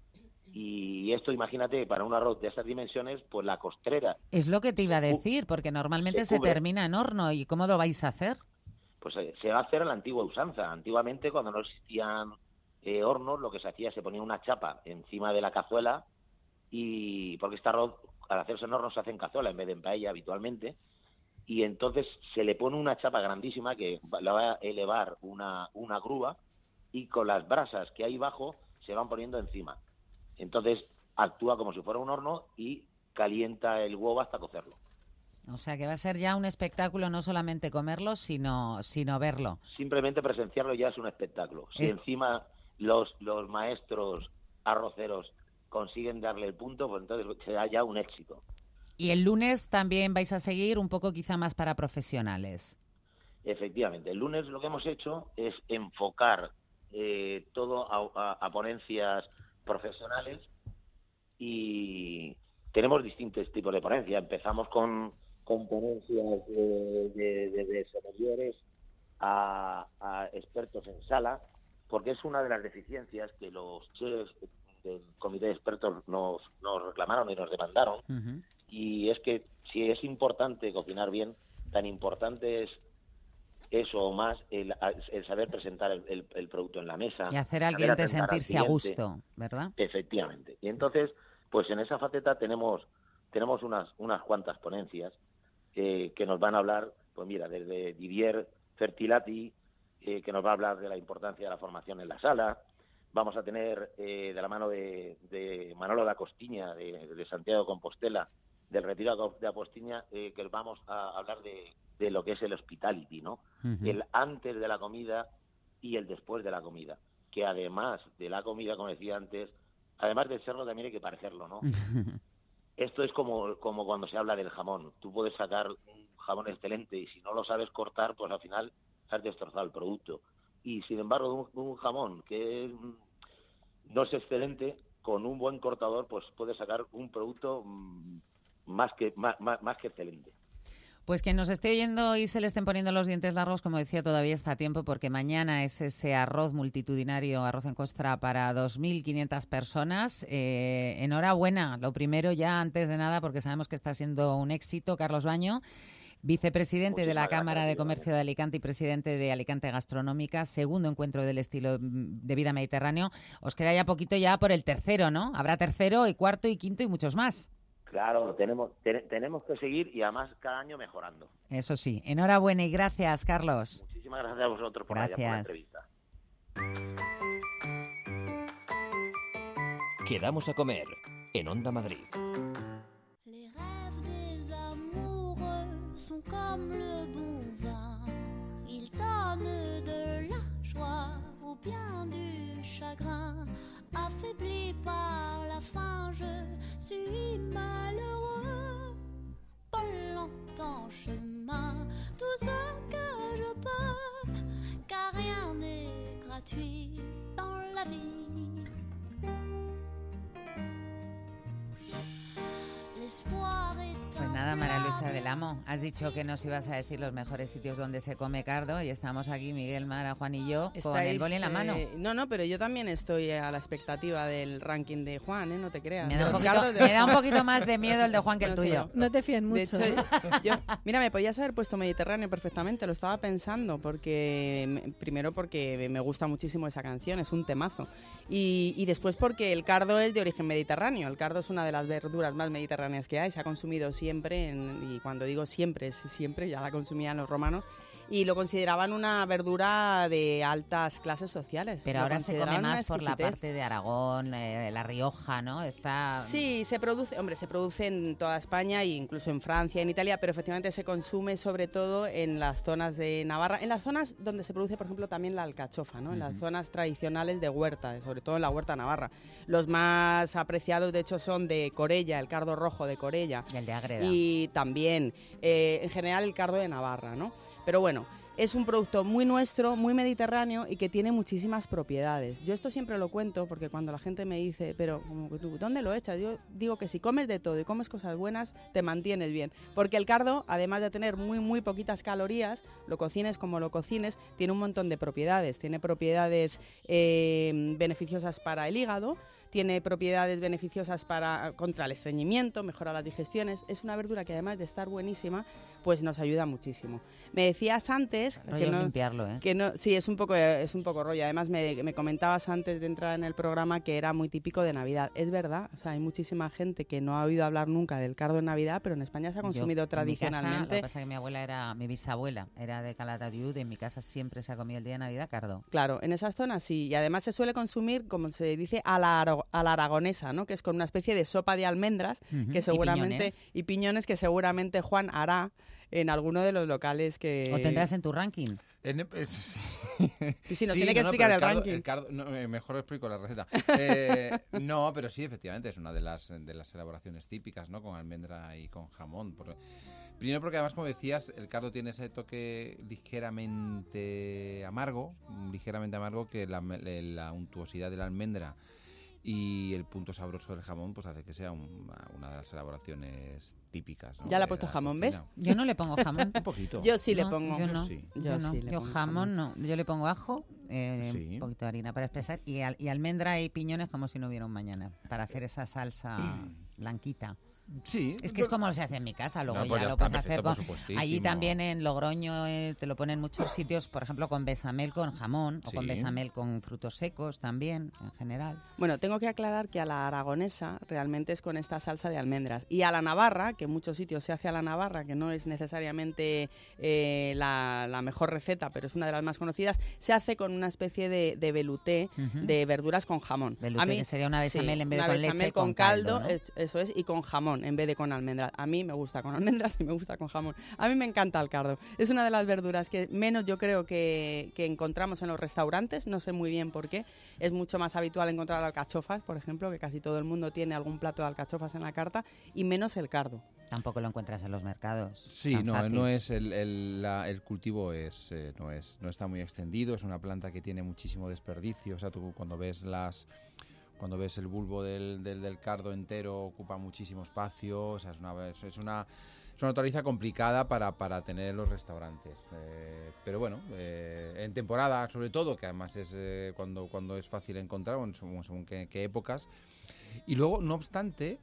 y esto, imagínate, para un arroz de estas dimensiones, pues la costrera... Es lo que te iba a decir, porque normalmente se termina en horno. ¿Y cómo lo vais a hacer? Pues se va a hacer a la antigua usanza. Antiguamente, cuando no existían hornos, lo que se hacía, se ponía una chapa encima de la cazuela, y porque este arroz, al hacerse en horno, se hace en cazuela en vez de en paella habitualmente, y entonces se le pone una chapa grandísima que la va a elevar una grúa, y con las brasas que hay bajo se van poniendo encima. Entonces actúa como si fuera un horno y calienta el huevo hasta cocerlo. O sea que va a ser ya un espectáculo, no solamente comerlo, sino verlo. Simplemente presenciarlo ya es un espectáculo. Si encima los maestros arroceros consiguen darle el punto, pues entonces será ya un éxito. Y el lunes también vais a seguir un poco quizá más para profesionales. Efectivamente, el lunes lo que hemos hecho es enfocar todo a ponencias profesionales, y tenemos distintos tipos de ponencias. Empezamos con con ponencias de sommeliers a expertos en sala, porque es una de las deficiencias que los chefs del comité de expertos nos reclamaron y nos demandaron. Uh-huh. Y es que si es importante cocinar bien, tan importante es eso o más, el saber presentar el producto en la mesa. Y hacer al cliente sentirse a gusto, ¿verdad? Efectivamente. Y entonces, pues en esa faceta tenemos unas cuantas ponencias que nos van a hablar, pues mira, desde Didier Fertilati, que nos va a hablar de la importancia de la formación en la sala. Vamos a tener de la mano de Manolo da Costiña, de Santiago de Compostela, del Retiro de Apostiña, que vamos a hablar de lo que es el hospitality, ¿no? Uh-huh. El antes de la comida y el después de la comida. Que además de la comida, como decía antes, además de serlo también hay que parecerlo, ¿no? Esto es como cuando se habla del jamón. Tú puedes sacar un jamón excelente y si no lo sabes cortar, pues al final has destrozado el producto. Y sin embargo, un jamón que no es excelente, con un buen cortador, pues puedes sacar un producto más que excelente. Pues quien nos esté oyendo y se le estén poniendo los dientes largos, como decía, todavía está a tiempo, porque mañana es ese arroz multitudinario, arroz en costra para 2.500 personas. Enhorabuena, lo primero ya, antes de nada, porque sabemos que está siendo un éxito. Carlos Baño, vicepresidente de la Cámara de Comercio de Alicante y presidente de Alicante Gastronómica, segundo encuentro del estilo de vida mediterráneo. Os queda ya poquito ya por el tercero, ¿no? Habrá tercero y cuarto y quinto y muchos más. Claro, tenemos que seguir y además cada año mejorando. Eso sí. Enhorabuena y gracias, Carlos. Muchísimas gracias a vosotros por la entrevista. Quedamos a comer en Onda Madrid. Les rêves des amoureux sont comme le bon vin. Ils donnent de la joie ou bien du chagrin. Affaibli par la faim, je suis malheureux. Pas longtemps chemin, tout ce que je peux, car rien n'est gratuit dans la vie. L'espoir est Pues nada, María Luisa del Amo, has dicho que nos ibas a decir los mejores sitios donde se come cardo y estamos aquí, Miguel, Mara, Juan y yo, con el boli en la mano. No, pero yo también estoy a la expectativa del ranking de Juan, no te creas. Me da un poquito más de miedo el de Juan que el tuyo. No te fíen mucho. De hecho, mira, me podías haber puesto Mediterráneo perfectamente, lo estaba pensando, primero porque me gusta muchísimo esa canción, es un temazo. Y después porque el cardo es de origen mediterráneo. El cardo es una de las verduras más mediterráneas que hay, se ha consumido siempre, y cuando digo siempre, es siempre, ya la consumían los romanos, y lo consideraban una verdura de altas clases sociales. Pero ahora se come más por la parte de Aragón, La Rioja, ¿no? Sí, se produce en toda España e incluso en Francia, en Italia, pero efectivamente se consume sobre todo en las zonas de Navarra, en las zonas donde se produce, por ejemplo, también la alcachofa, ¿no? En las zonas tradicionales de huerta, sobre todo en la huerta navarra. Los más apreciados, de hecho, son de Corella, el cardo rojo de Corella. Y el de Ágreda. Y también, en general, el cardo de Navarra, ¿no? Pero bueno, es un producto muy nuestro, muy mediterráneo y que tiene muchísimas propiedades. Yo esto siempre lo cuento porque cuando la gente me dice, pero ¿dónde lo echas? Yo digo que si comes de todo y comes cosas buenas, te mantienes bien. Porque el cardo, además de tener muy, muy poquitas calorías, lo cocines como lo cocines, tiene un montón de propiedades. Tiene propiedades beneficiosas para el hígado, tiene propiedades beneficiosas contra el estreñimiento, mejora las digestiones. Es una verdura que además de estar buenísima, pues nos ayuda muchísimo. Me decías antes rollo limpiarlo, ¿eh? Que no, sí, es un poco rollo. Además me comentabas antes de entrar en el programa que era muy típico de Navidad. Es verdad, o sea, hay muchísima gente que no ha oído hablar nunca del cardo en Navidad, pero en España se ha consumido tradicionalmente. En mi casa, lo que pasa es que mi bisabuela era de Calatayud, en mi casa siempre se ha comido el día de Navidad cardo. Claro, en esas zonas sí, y además se suele consumir, como se dice, a la aragonesa, ¿no? Que es con una especie de sopa de almendras, que seguramente y piñones que seguramente Juan hará en alguno de los locales que... ¿O tendrás en tu ranking? Sí, nos tiene que explicar el ranking. Mejor explico la receta. No, pero sí, efectivamente, es una de las elaboraciones típicas, ¿no? Con almendra y con jamón. Primero porque además, como decías, el cardo tiene ese toque ligeramente amargo que la untuosidad de la almendra y el punto sabroso del jamón pues hace que sea una de las elaboraciones típicas, ¿no? Ya le ha de puesto la jamón, cocina. ¿ves? Yo no le pongo jamón. Un poquito. Yo sí le No, pongo. yo no. Sí. Yo no. sí le Yo pongo jamón no. Yo le pongo ajo, Sí. un poquito de harina para espesar y almendra y piñones como si no hubiera un mañana, para hacer esa salsa blanquita. Sí. Es que es como se hace en mi casa, luego No, pues ya ya lo está, puedes hacer perfecto, con... por supuestísimo. Allí también en Logroño te lo ponen en muchos sitios, por ejemplo con bechamel con jamón o con Sí. bechamel con frutos secos también, en general. Bueno, tengo que aclarar que a la aragonesa realmente es con esta salsa de almendras. Y a la navarra, que en muchos sitios se hace a la navarra, que no es necesariamente la mejor receta, pero es una de las más conocidas, se hace con una especie de velouté de verduras con jamón. Velouté, que sería una bechamel en vez de una con leche, bechamel con caldo, ¿no? eso es, y con jamón en vez de con almendras. A mí me gusta con almendras y me gusta con jamón. A mí me encanta el cardo. Es una de las verduras que menos yo creo que encontramos en los restaurantes, no sé muy bien por qué. Es mucho más habitual encontrar alcachofas, por ejemplo, que casi todo el mundo tiene algún plato de alcachofas en la carta, y menos el cardo. Tampoco lo encuentras en los mercados. Sí, tan fácil. no es el cultivo no está muy extendido, es una planta que tiene muchísimo desperdicio. O sea, tú cuando ves el bulbo del cardo entero ocupa muchísimo espacio. O sea, es una hortaliza complicada para tener en los restaurantes. Pero bueno, en temporada sobre todo, que además es cuando es fácil encontrar, según qué épocas. Y luego, no obstante,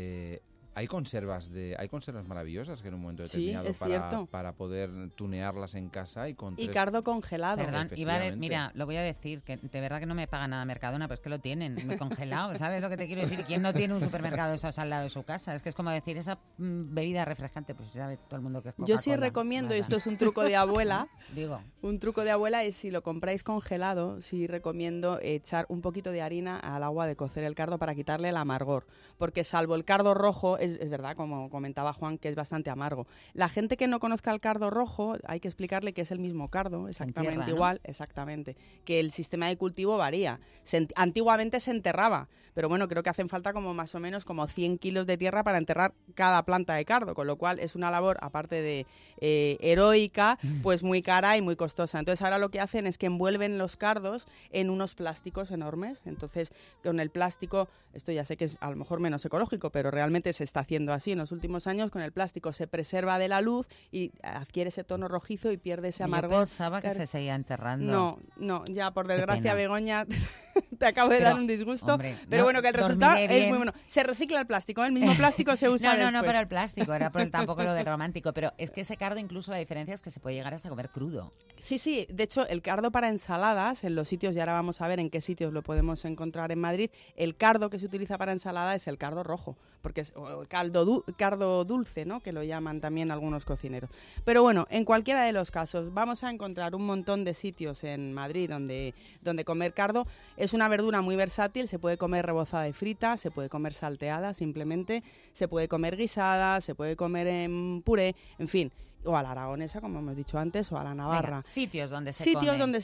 hay conservas maravillosas que en un momento determinado es cierto. para poder tunearlas en casa y con cardo congelado. Perdón, mira, lo voy a decir, que de verdad que no me paga nada Mercadona, pero es que lo tienen muy congelado, ¿sabes lo que te quiero decir? ¿Quién no tiene un supermercado de esos al lado de su casa? Es que es como decir, esa bebida refrescante, pues sabe todo el mundo que es Coca-Cola. Yo sí recomiendo, y esto es un truco de abuela, un truco de abuela es, si lo compráis congelado, sí recomiendo echar un poquito de harina al agua de cocer el cardo para quitarle el amargor, porque salvo el cardo rojo, es verdad, como comentaba Juan, que es bastante amargo. La gente que no conozca el cardo rojo, hay que explicarle que es el mismo cardo, exactamente entierra, igual, ¿no? Exactamente, que el sistema de cultivo varía. Antiguamente se enterraba, pero bueno, creo que hacen falta como más o menos como 100 kilos de tierra para enterrar cada planta de cardo, con lo cual es una labor, aparte de heroica, pues muy cara y muy costosa. Entonces ahora lo que hacen es que envuelven los cardos en unos plásticos enormes. Entonces con el plástico, esto ya sé que es a lo mejor menos ecológico, pero realmente se está haciendo así en los últimos años. Con el plástico se preserva de la luz y adquiere ese tono rojizo y pierde ese amargor. Yo pensaba que se seguía enterrando. No, ya por desgracia, Begoña, te acabo de dar un disgusto. Hombre, pero bueno, que el resultado es muy bueno. Se recicla el plástico, el mismo plástico se usa después. No, pero el plástico, era por tampoco lo de romántico, pero es que ese cardo, incluso la diferencia es que se puede llegar hasta comer crudo. Sí, de hecho el cardo para ensaladas, en los sitios, y ahora vamos a ver en qué sitios lo podemos encontrar en Madrid, el cardo que se utiliza para ensalada es el cardo rojo, porque es el cardo dulce, ¿no?, que lo llaman también algunos cocineros. Pero bueno, en cualquiera de los casos vamos a encontrar un montón de sitios en Madrid donde comer cardo. Es una verdura muy versátil, se puede comer rebozada y frita, se puede comer salteada simplemente, se puede comer guisada, se puede comer en puré, en fin, o a la aragonesa, como hemos dicho antes, o a la navarra. Venga, sitios donde se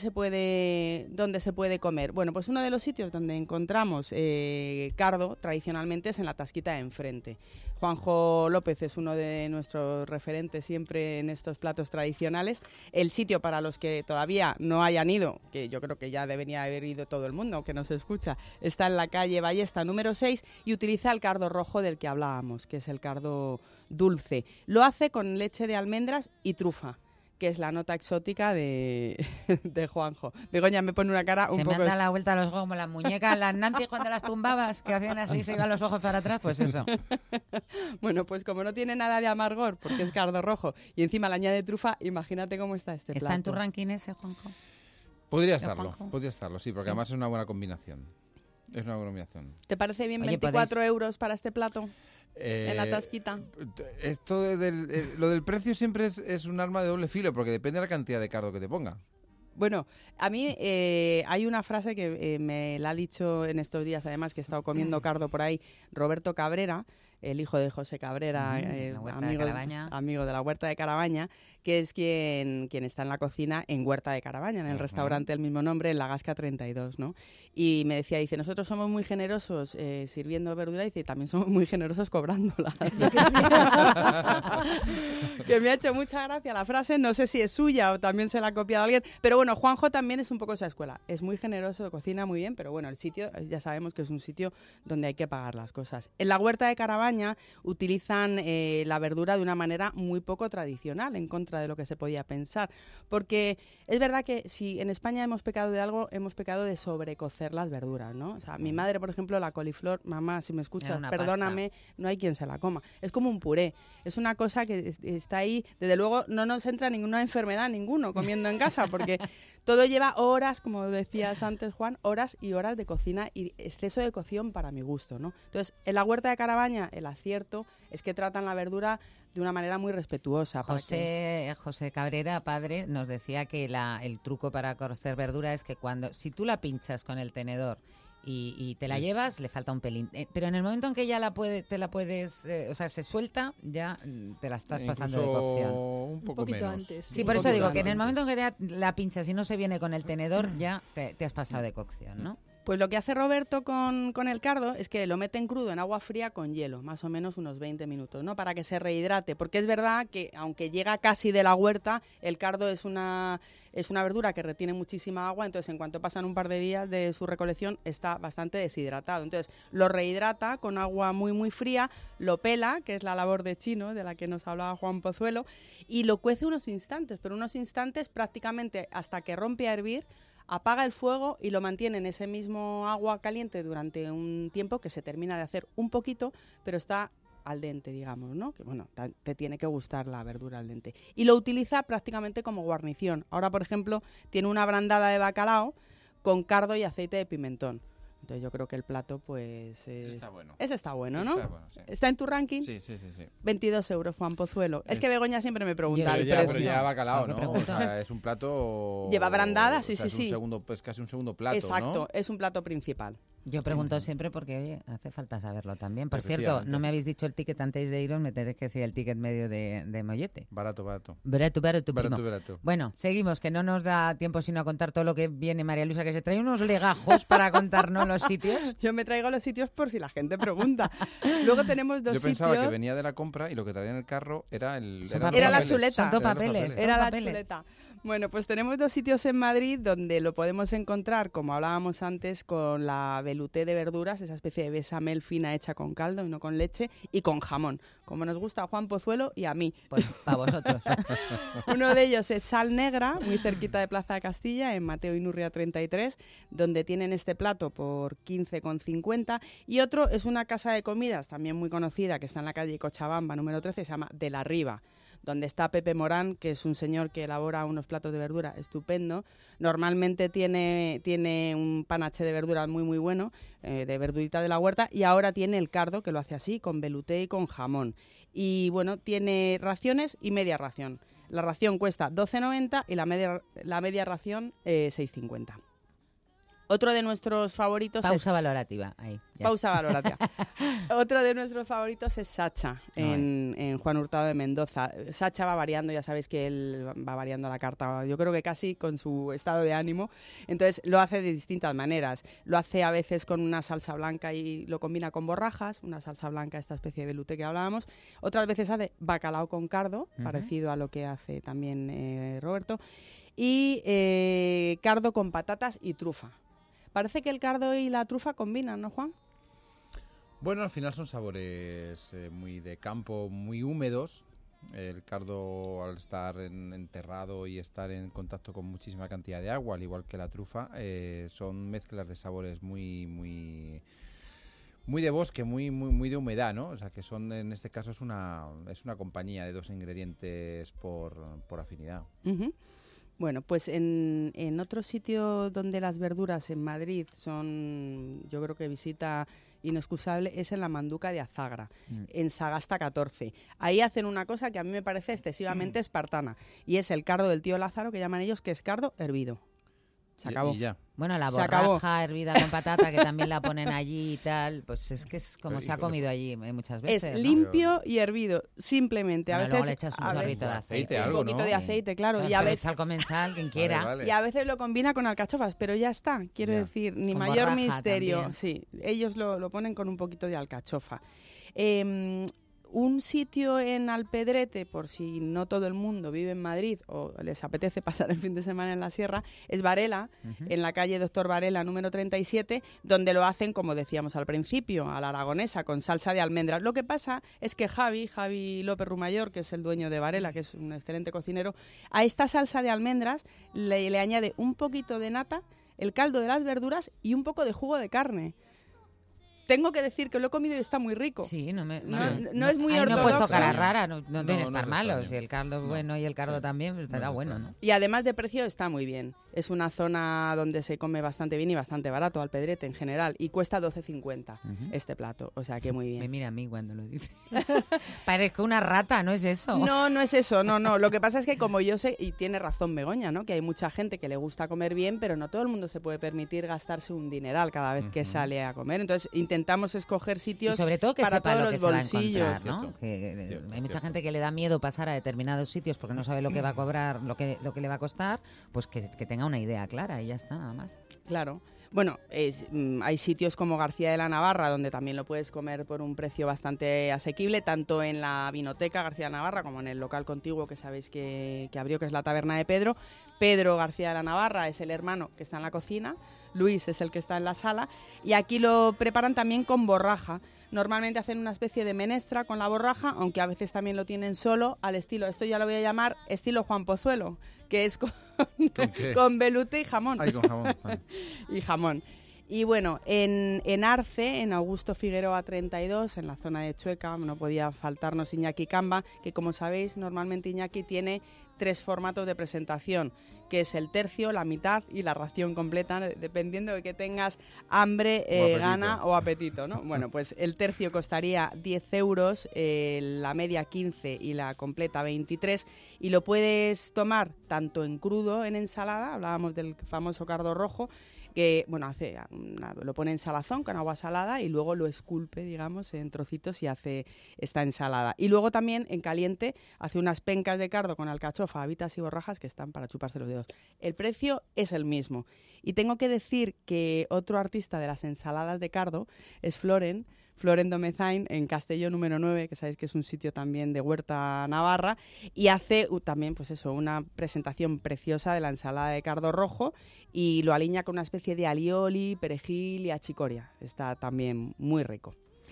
puede comer. Bueno, pues uno de los sitios donde encontramos cardo tradicionalmente es en la Tasquita de enfrente. Juanjo López es uno de nuestros referentes siempre en estos platos tradicionales. El sitio, para los que todavía no hayan ido, que yo creo que ya debería haber ido todo el mundo que nos escucha, está en la calle Ballesta número 6 y utiliza el cardo rojo del que hablábamos, que es el cardo dulce. Lo hace con leche de almendras y trufa, que es la nota exótica de Juanjo. Begoña me pone una cara un poco... Se me han dado la vuelta a los ojos como las muñecas, las Nancy cuando las tumbabas, que hacían así, se iban los ojos para atrás, pues eso. Bueno, pues como no tiene nada de amargor, porque es cardo rojo, y encima le añade trufa, imagínate cómo está este plato. ¿Está en tu ranking ese, Juanjo? Podría estarlo, sí, porque además es una buena combinación. Es una buena combinación. ¿Te parece bien 24 euros para este plato? En la Tasquita. Esto lo del precio siempre es un arma de doble filo, porque depende de la cantidad de cardo que te ponga. Bueno, a mí hay una frase que me la ha dicho en estos días, además, que he estado comiendo cardo por ahí, Roberto Cabrera, el hijo de José Cabrera, amigo de la Huerta de Carabaña, que es quien está en la cocina en Huerta de Carabaña, en el restaurante del mismo nombre, en La Gasca 32, ¿no? Y me decía, dice, nosotros somos muy generosos sirviendo verdura, y dice, también somos muy generosos cobrándola. Que me ha hecho mucha gracia la frase, no sé si es suya o también se la ha copiado alguien, pero bueno, Juanjo también es un poco esa escuela, es muy generoso, cocina muy bien, pero bueno, el sitio, ya sabemos que es un sitio donde hay que pagar las cosas. En la Huerta de Carabaña utilizan la verdura de una manera muy poco tradicional, en contra de lo que se podía pensar, porque es verdad que si en España hemos pecado de algo, hemos pecado de sobrecocer las verduras, ¿no? O sea, mi madre, por ejemplo, la coliflor, mamá, si me escuchas, perdóname, no hay quien se la coma. Es como un puré, es una cosa que está ahí, desde luego no nos entra ninguna enfermedad, ninguno, comiendo en casa, porque todo lleva horas, como decías antes, Juan, horas y horas de cocina y exceso de cocción para mi gusto, ¿no? Entonces, en la Huerta de Carabaña, el acierto es que tratan la verdura de una manera muy respetuosa. José Cabrera, padre, nos decía que el truco para cocer verdura es que si tú la pinchas con el tenedor y te la llevas, le falta un pelín. Pero en el momento en que ya te la puedes, o sea, se suelta, ya te la estás pasando de cocción. Un poquito menos. Antes. Sí, por eso digo que en el momento en que la pinchas y no se viene con el tenedor, ya te has pasado de cocción, ¿no? Pues lo que hace Roberto con el cardo es que lo mete en crudo en agua fría con hielo, más o menos unos 20 minutos, ¿no? Para que se rehidrate, porque es verdad que aunque llega casi de la huerta, el cardo es una verdura que retiene muchísima agua, entonces en cuanto pasan un par de días de su recolección está bastante deshidratado. Entonces lo rehidrata con agua muy muy fría, lo pela, que es la labor de chino de la que nos hablaba Juan Pozuelo, y lo cuece unos instantes, pero unos instantes prácticamente hasta que rompe a hervir. Apaga el fuego y lo mantiene en ese mismo agua caliente durante un tiempo que se termina de hacer un poquito, pero está al dente, digamos, ¿no? Que bueno, te tiene que gustar la verdura al dente. Y lo utiliza prácticamente como guarnición. Ahora, por ejemplo, tiene una brandada de bacalao con cardo y aceite de pimentón. Entonces yo creo que el plato, pues... está bueno. Ese está bueno, ¿no? Está bueno, sí. ¿Está en tu ranking? Sí. 22 euros, Juan Pozuelo. Es que Begoña siempre me pregunta el pero precio. lleva bacalao, ¿no? O sea, es un plato... Lleva brandada, sí. Es casi un segundo plato, exacto, ¿no? es un plato principal. Yo pregunto siempre porque, oye, hace falta saberlo también. Por cierto, no me habéis dicho el ticket antes de iros, me tenéis que decir el ticket medio de mollete. Barato. Barato. Bueno, seguimos, que no nos da tiempo sino a contar todo lo que viene María Luisa, que se trae unos legajos para contarnos los sitios. Yo me traigo los sitios por si la gente pregunta. Luego tenemos dos sitios... Yo pensaba que venía de la compra y lo que traía en el carro era la chuleta. Son papeles. Era la chuleta. Bueno, pues tenemos dos sitios en Madrid donde lo podemos encontrar, como hablábamos antes, con la velouté de verduras, esa especie de bechamel fina hecha con caldo y no con leche, y con jamón, como nos gusta a Juan Pozuelo y a mí. Pues para vosotros. Uno de ellos es Sal Negra, muy cerquita de Plaza de Castilla, en Mateo Inurria 33, donde tienen este plato por 15,50, y otro es una casa de comidas también muy conocida, que está en la calle Cochabamba, número 13, se llama De la Riva, donde está Pepe Morán, que es un señor que elabora unos platos de verdura estupendo. Normalmente tiene un panache de verdura muy muy bueno, de verdurita de la huerta, y ahora tiene el cardo, que lo hace así, con velouté y con jamón. Y bueno, tiene raciones y media ración. La ración cuesta 12,90 y la media ración 6,50. Otro de nuestros favoritos Pausa valorativa. Ahí, pausa valorativa. Otro de nuestros favoritos es Sacha, en Juan Hurtado de Mendoza. Sacha va variando, ya sabéis que él va variando la carta, yo creo que casi con su estado de ánimo. Entonces lo hace de distintas maneras. Lo hace a veces con una salsa blanca y lo combina con borrajas, una salsa blanca, esta especie de velouté que hablábamos. Otras veces hace bacalao con cardo, parecido a lo que hace también Roberto. Y cardo con patatas y trufa. Parece que el cardo y la trufa combinan, ¿no, Juan? Bueno, al final son sabores muy de campo, muy húmedos. El cardo, al estar enterrado y estar en contacto con muchísima cantidad de agua, al igual que la trufa, son mezclas de sabores muy de bosque, muy de humedad, ¿no? O sea, que son, en este caso es una compañía de dos ingredientes por afinidad. Uh-huh. Bueno, pues en otro sitio donde las verduras en Madrid son, yo creo que visita inexcusable, es en la Manduca de Azagra, en Sagasta 14. Ahí hacen una cosa que a mí me parece excesivamente espartana, y es el cardo del tío Lázaro, que llaman ellos, que es cardo hervido. Se acabó. Y ya. Bueno, la Se acabó. borraja hervida con patata, que también la ponen allí y tal, pues es que es como Pero, se ha ¿y comido allí muchas veces. Es ¿no? limpio y hervido, simplemente. A Bueno, veces luego le echas un a veces- chorrito de aceite. algo, un poquito ¿no? de aceite, claro. O Y sea, a sal, veces sal comensal, quien quiera. Vale. Y a veces lo combina con alcachofas, pero ya está. Quiero Ya. decir, ni Con mayor borraja misterio. también. Sí, ellos lo ponen con un poquito de alcachofa. Un sitio en Alpedrete, por si no todo el mundo vive en Madrid o les apetece pasar el fin de semana en la sierra, es Varela, en la calle Doctor Varela número 37, donde lo hacen, como decíamos al principio, a la aragonesa, con salsa de almendras. Lo que pasa es que Javi López Rumayor, que es el dueño de Varela, que es un excelente cocinero, a esta salsa de almendras le añade un poquito de nata, el caldo de las verduras y un poco de jugo de carne. Tengo que decir que lo he comido y está muy rico. Sí, no es muy ahí no he puesto ortodoxo. cara rara, no tiene que no estar es malo. extraño. Si el caldo es bueno y el cardo también, pues estará bueno, ¿no? Y además de precio está muy bien. Es una zona donde se come bastante bien y bastante barato, Alpedrete en general, y cuesta 12,50 este plato, o sea que muy bien. Me mira a mí cuando lo dice. Parezco una rata, ¿no es eso? No es eso, no. Lo que pasa es que como yo sé, y tiene razón Begoña, ¿no? Que hay mucha gente que le gusta comer bien, pero no todo el mundo se puede permitir gastarse un dineral cada vez que sale a comer. Entonces intentamos escoger Y sitios sobre todo que para sepa todos lo los que se va a bolsillos. encontrar, ¿no? Cierto. Que Cierto, hay mucha cierto. gente que le da miedo pasar a determinados sitios porque no sabe lo que va a cobrar, lo que le va a costar, pues que tenga una idea clara y ya está, nada más. Claro. Bueno, hay sitios como García de la Navarra donde también lo puedes comer por un precio bastante asequible, tanto en la vinoteca García de la Navarra como en el local contiguo que sabéis que abrió, que es la taberna de Pedro. Pedro García de la Navarra es el hermano que está en la cocina, Luis es el que está en la sala, y aquí lo preparan también con borraja. Normalmente hacen una especie de menestra con la borraja, aunque a veces también lo tienen solo, al estilo, esto ya lo voy a llamar estilo Juan Pozuelo, que es con velute y jamón. Ay, con jamón. Vale. Y jamón. Y bueno, en Arce, en Augusto Figueroa 32, en la zona de Chueca, no podía faltarnos Iñaki Camba, que como sabéis, normalmente Iñaki tiene 3 formatos de presentación, que es el tercio, la mitad y la ración completa, dependiendo de que tengas hambre, gana o apetito, ¿no? Bueno, pues el tercio costaría 10 euros, la media 15 y la completa 23, y lo puedes tomar tanto en crudo, en ensalada, hablábamos del famoso cardo rojo, que bueno, lo pone en salazón con agua salada y luego lo esculpe, digamos, en trocitos y hace esta ensalada. Y luego también en caliente hace unas pencas de cardo con alcachofa, habitas y borrajas que están para chuparse los dedos. El precio es el mismo. Y tengo que decir que otro artista de las ensaladas de cardo es Floren Domezain, en Castelló número 9, que sabéis que es un sitio también de Huerta Navarra, y hace también, pues eso, una presentación preciosa de la ensalada de cardo rojo y lo alinea con una especie de alioli, perejil y achicoria. Está también muy rico.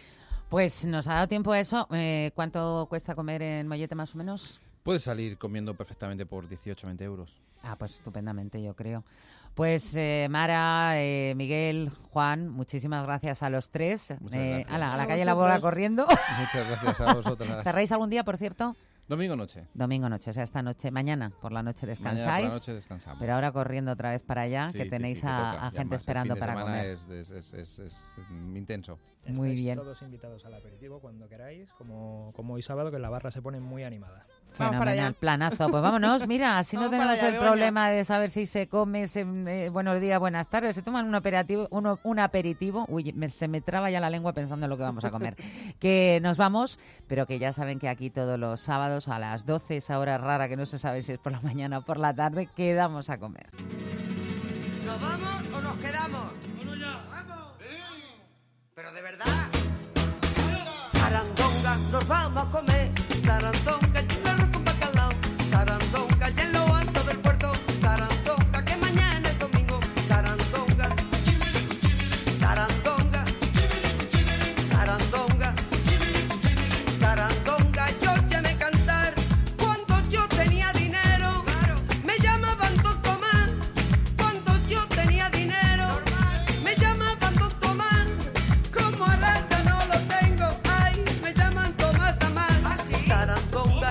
Pues nos ha dado tiempo a eso. ¿Cuánto cuesta comer en Mollete más o menos? Puedes salir comiendo perfectamente por 18-20 euros. Ah, pues estupendamente, yo creo. Pues Mara, Miguel, Juan, muchísimas gracias a los tres. Muchas gracias. A la A calle La vosotros. Bola corriendo. Muchas gracias a vosotras. ¿Cerráis algún día, por cierto? Domingo noche. Domingo noche, o sea, esta noche, mañana por la noche descansáis. Mañana por la noche descansamos. Pero ahora corriendo otra vez para allá, Sí, que sí, tenéis sí, que toca. a Y gente además el esperando fin de para semana comer. es intenso. Muy Estáis bien. todos invitados al aperitivo cuando queráis, como hoy sábado, que la barra se pone muy animada. Vamos para Fenomenal, allá. planazo. Pues vámonos, mira, así no Vamos para tenemos allá, el Begoña. problema de saber si se come, buenos días, buenas tardes, se toman un aperitivo. Uy, se me traba ya la lengua pensando en lo que vamos a comer. Que nos vamos, pero que ya saben que aquí todos los sábados a las 12, esa hora rara que no se sabe si es por la mañana o por la tarde, quedamos a comer. ¿Nos vamos o nos quedamos? Bueno, ya. ¡Vamos! Pero de verdad. Sarandonga, nos vamos a comer. Sarandonga, y un arroz con bacalao. Sarandonga, y en lo alto del puerto. Sarandonga, que mañana es domingo. Sarandonga, sarandonga, sarandonga, sarandonga. Yo óyeme cantar cuando yo tenía dinero. Me llamaban Don Tomás cuando yo tenía dinero. Me llamaban Don Tomás, como ahora ya no lo tengo. Ay, me llaman Tomás Tamás. Sarandonga.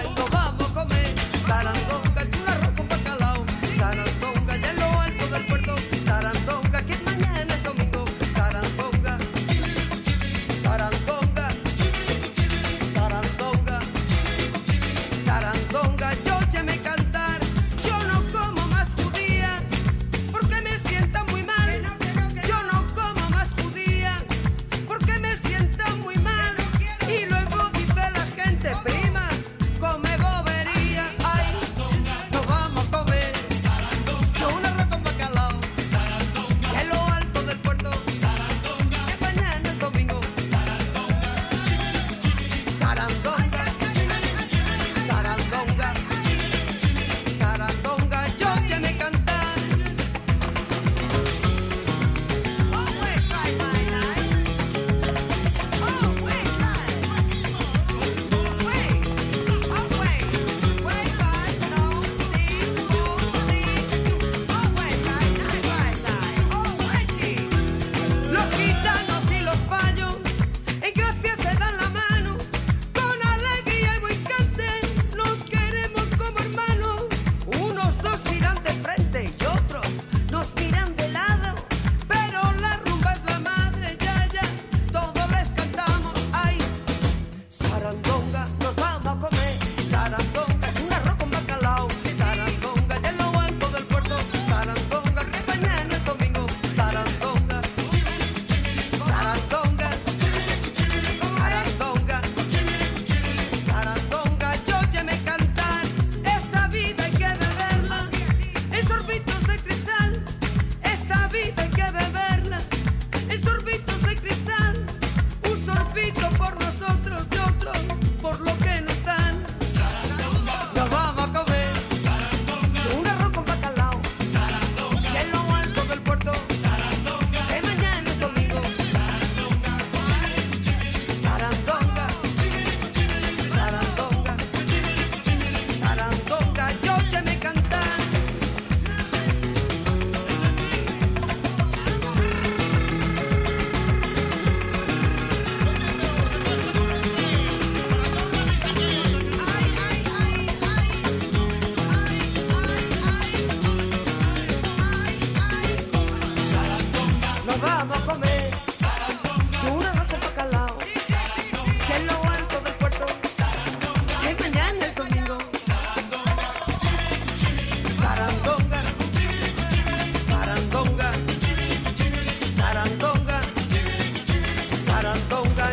sandonga.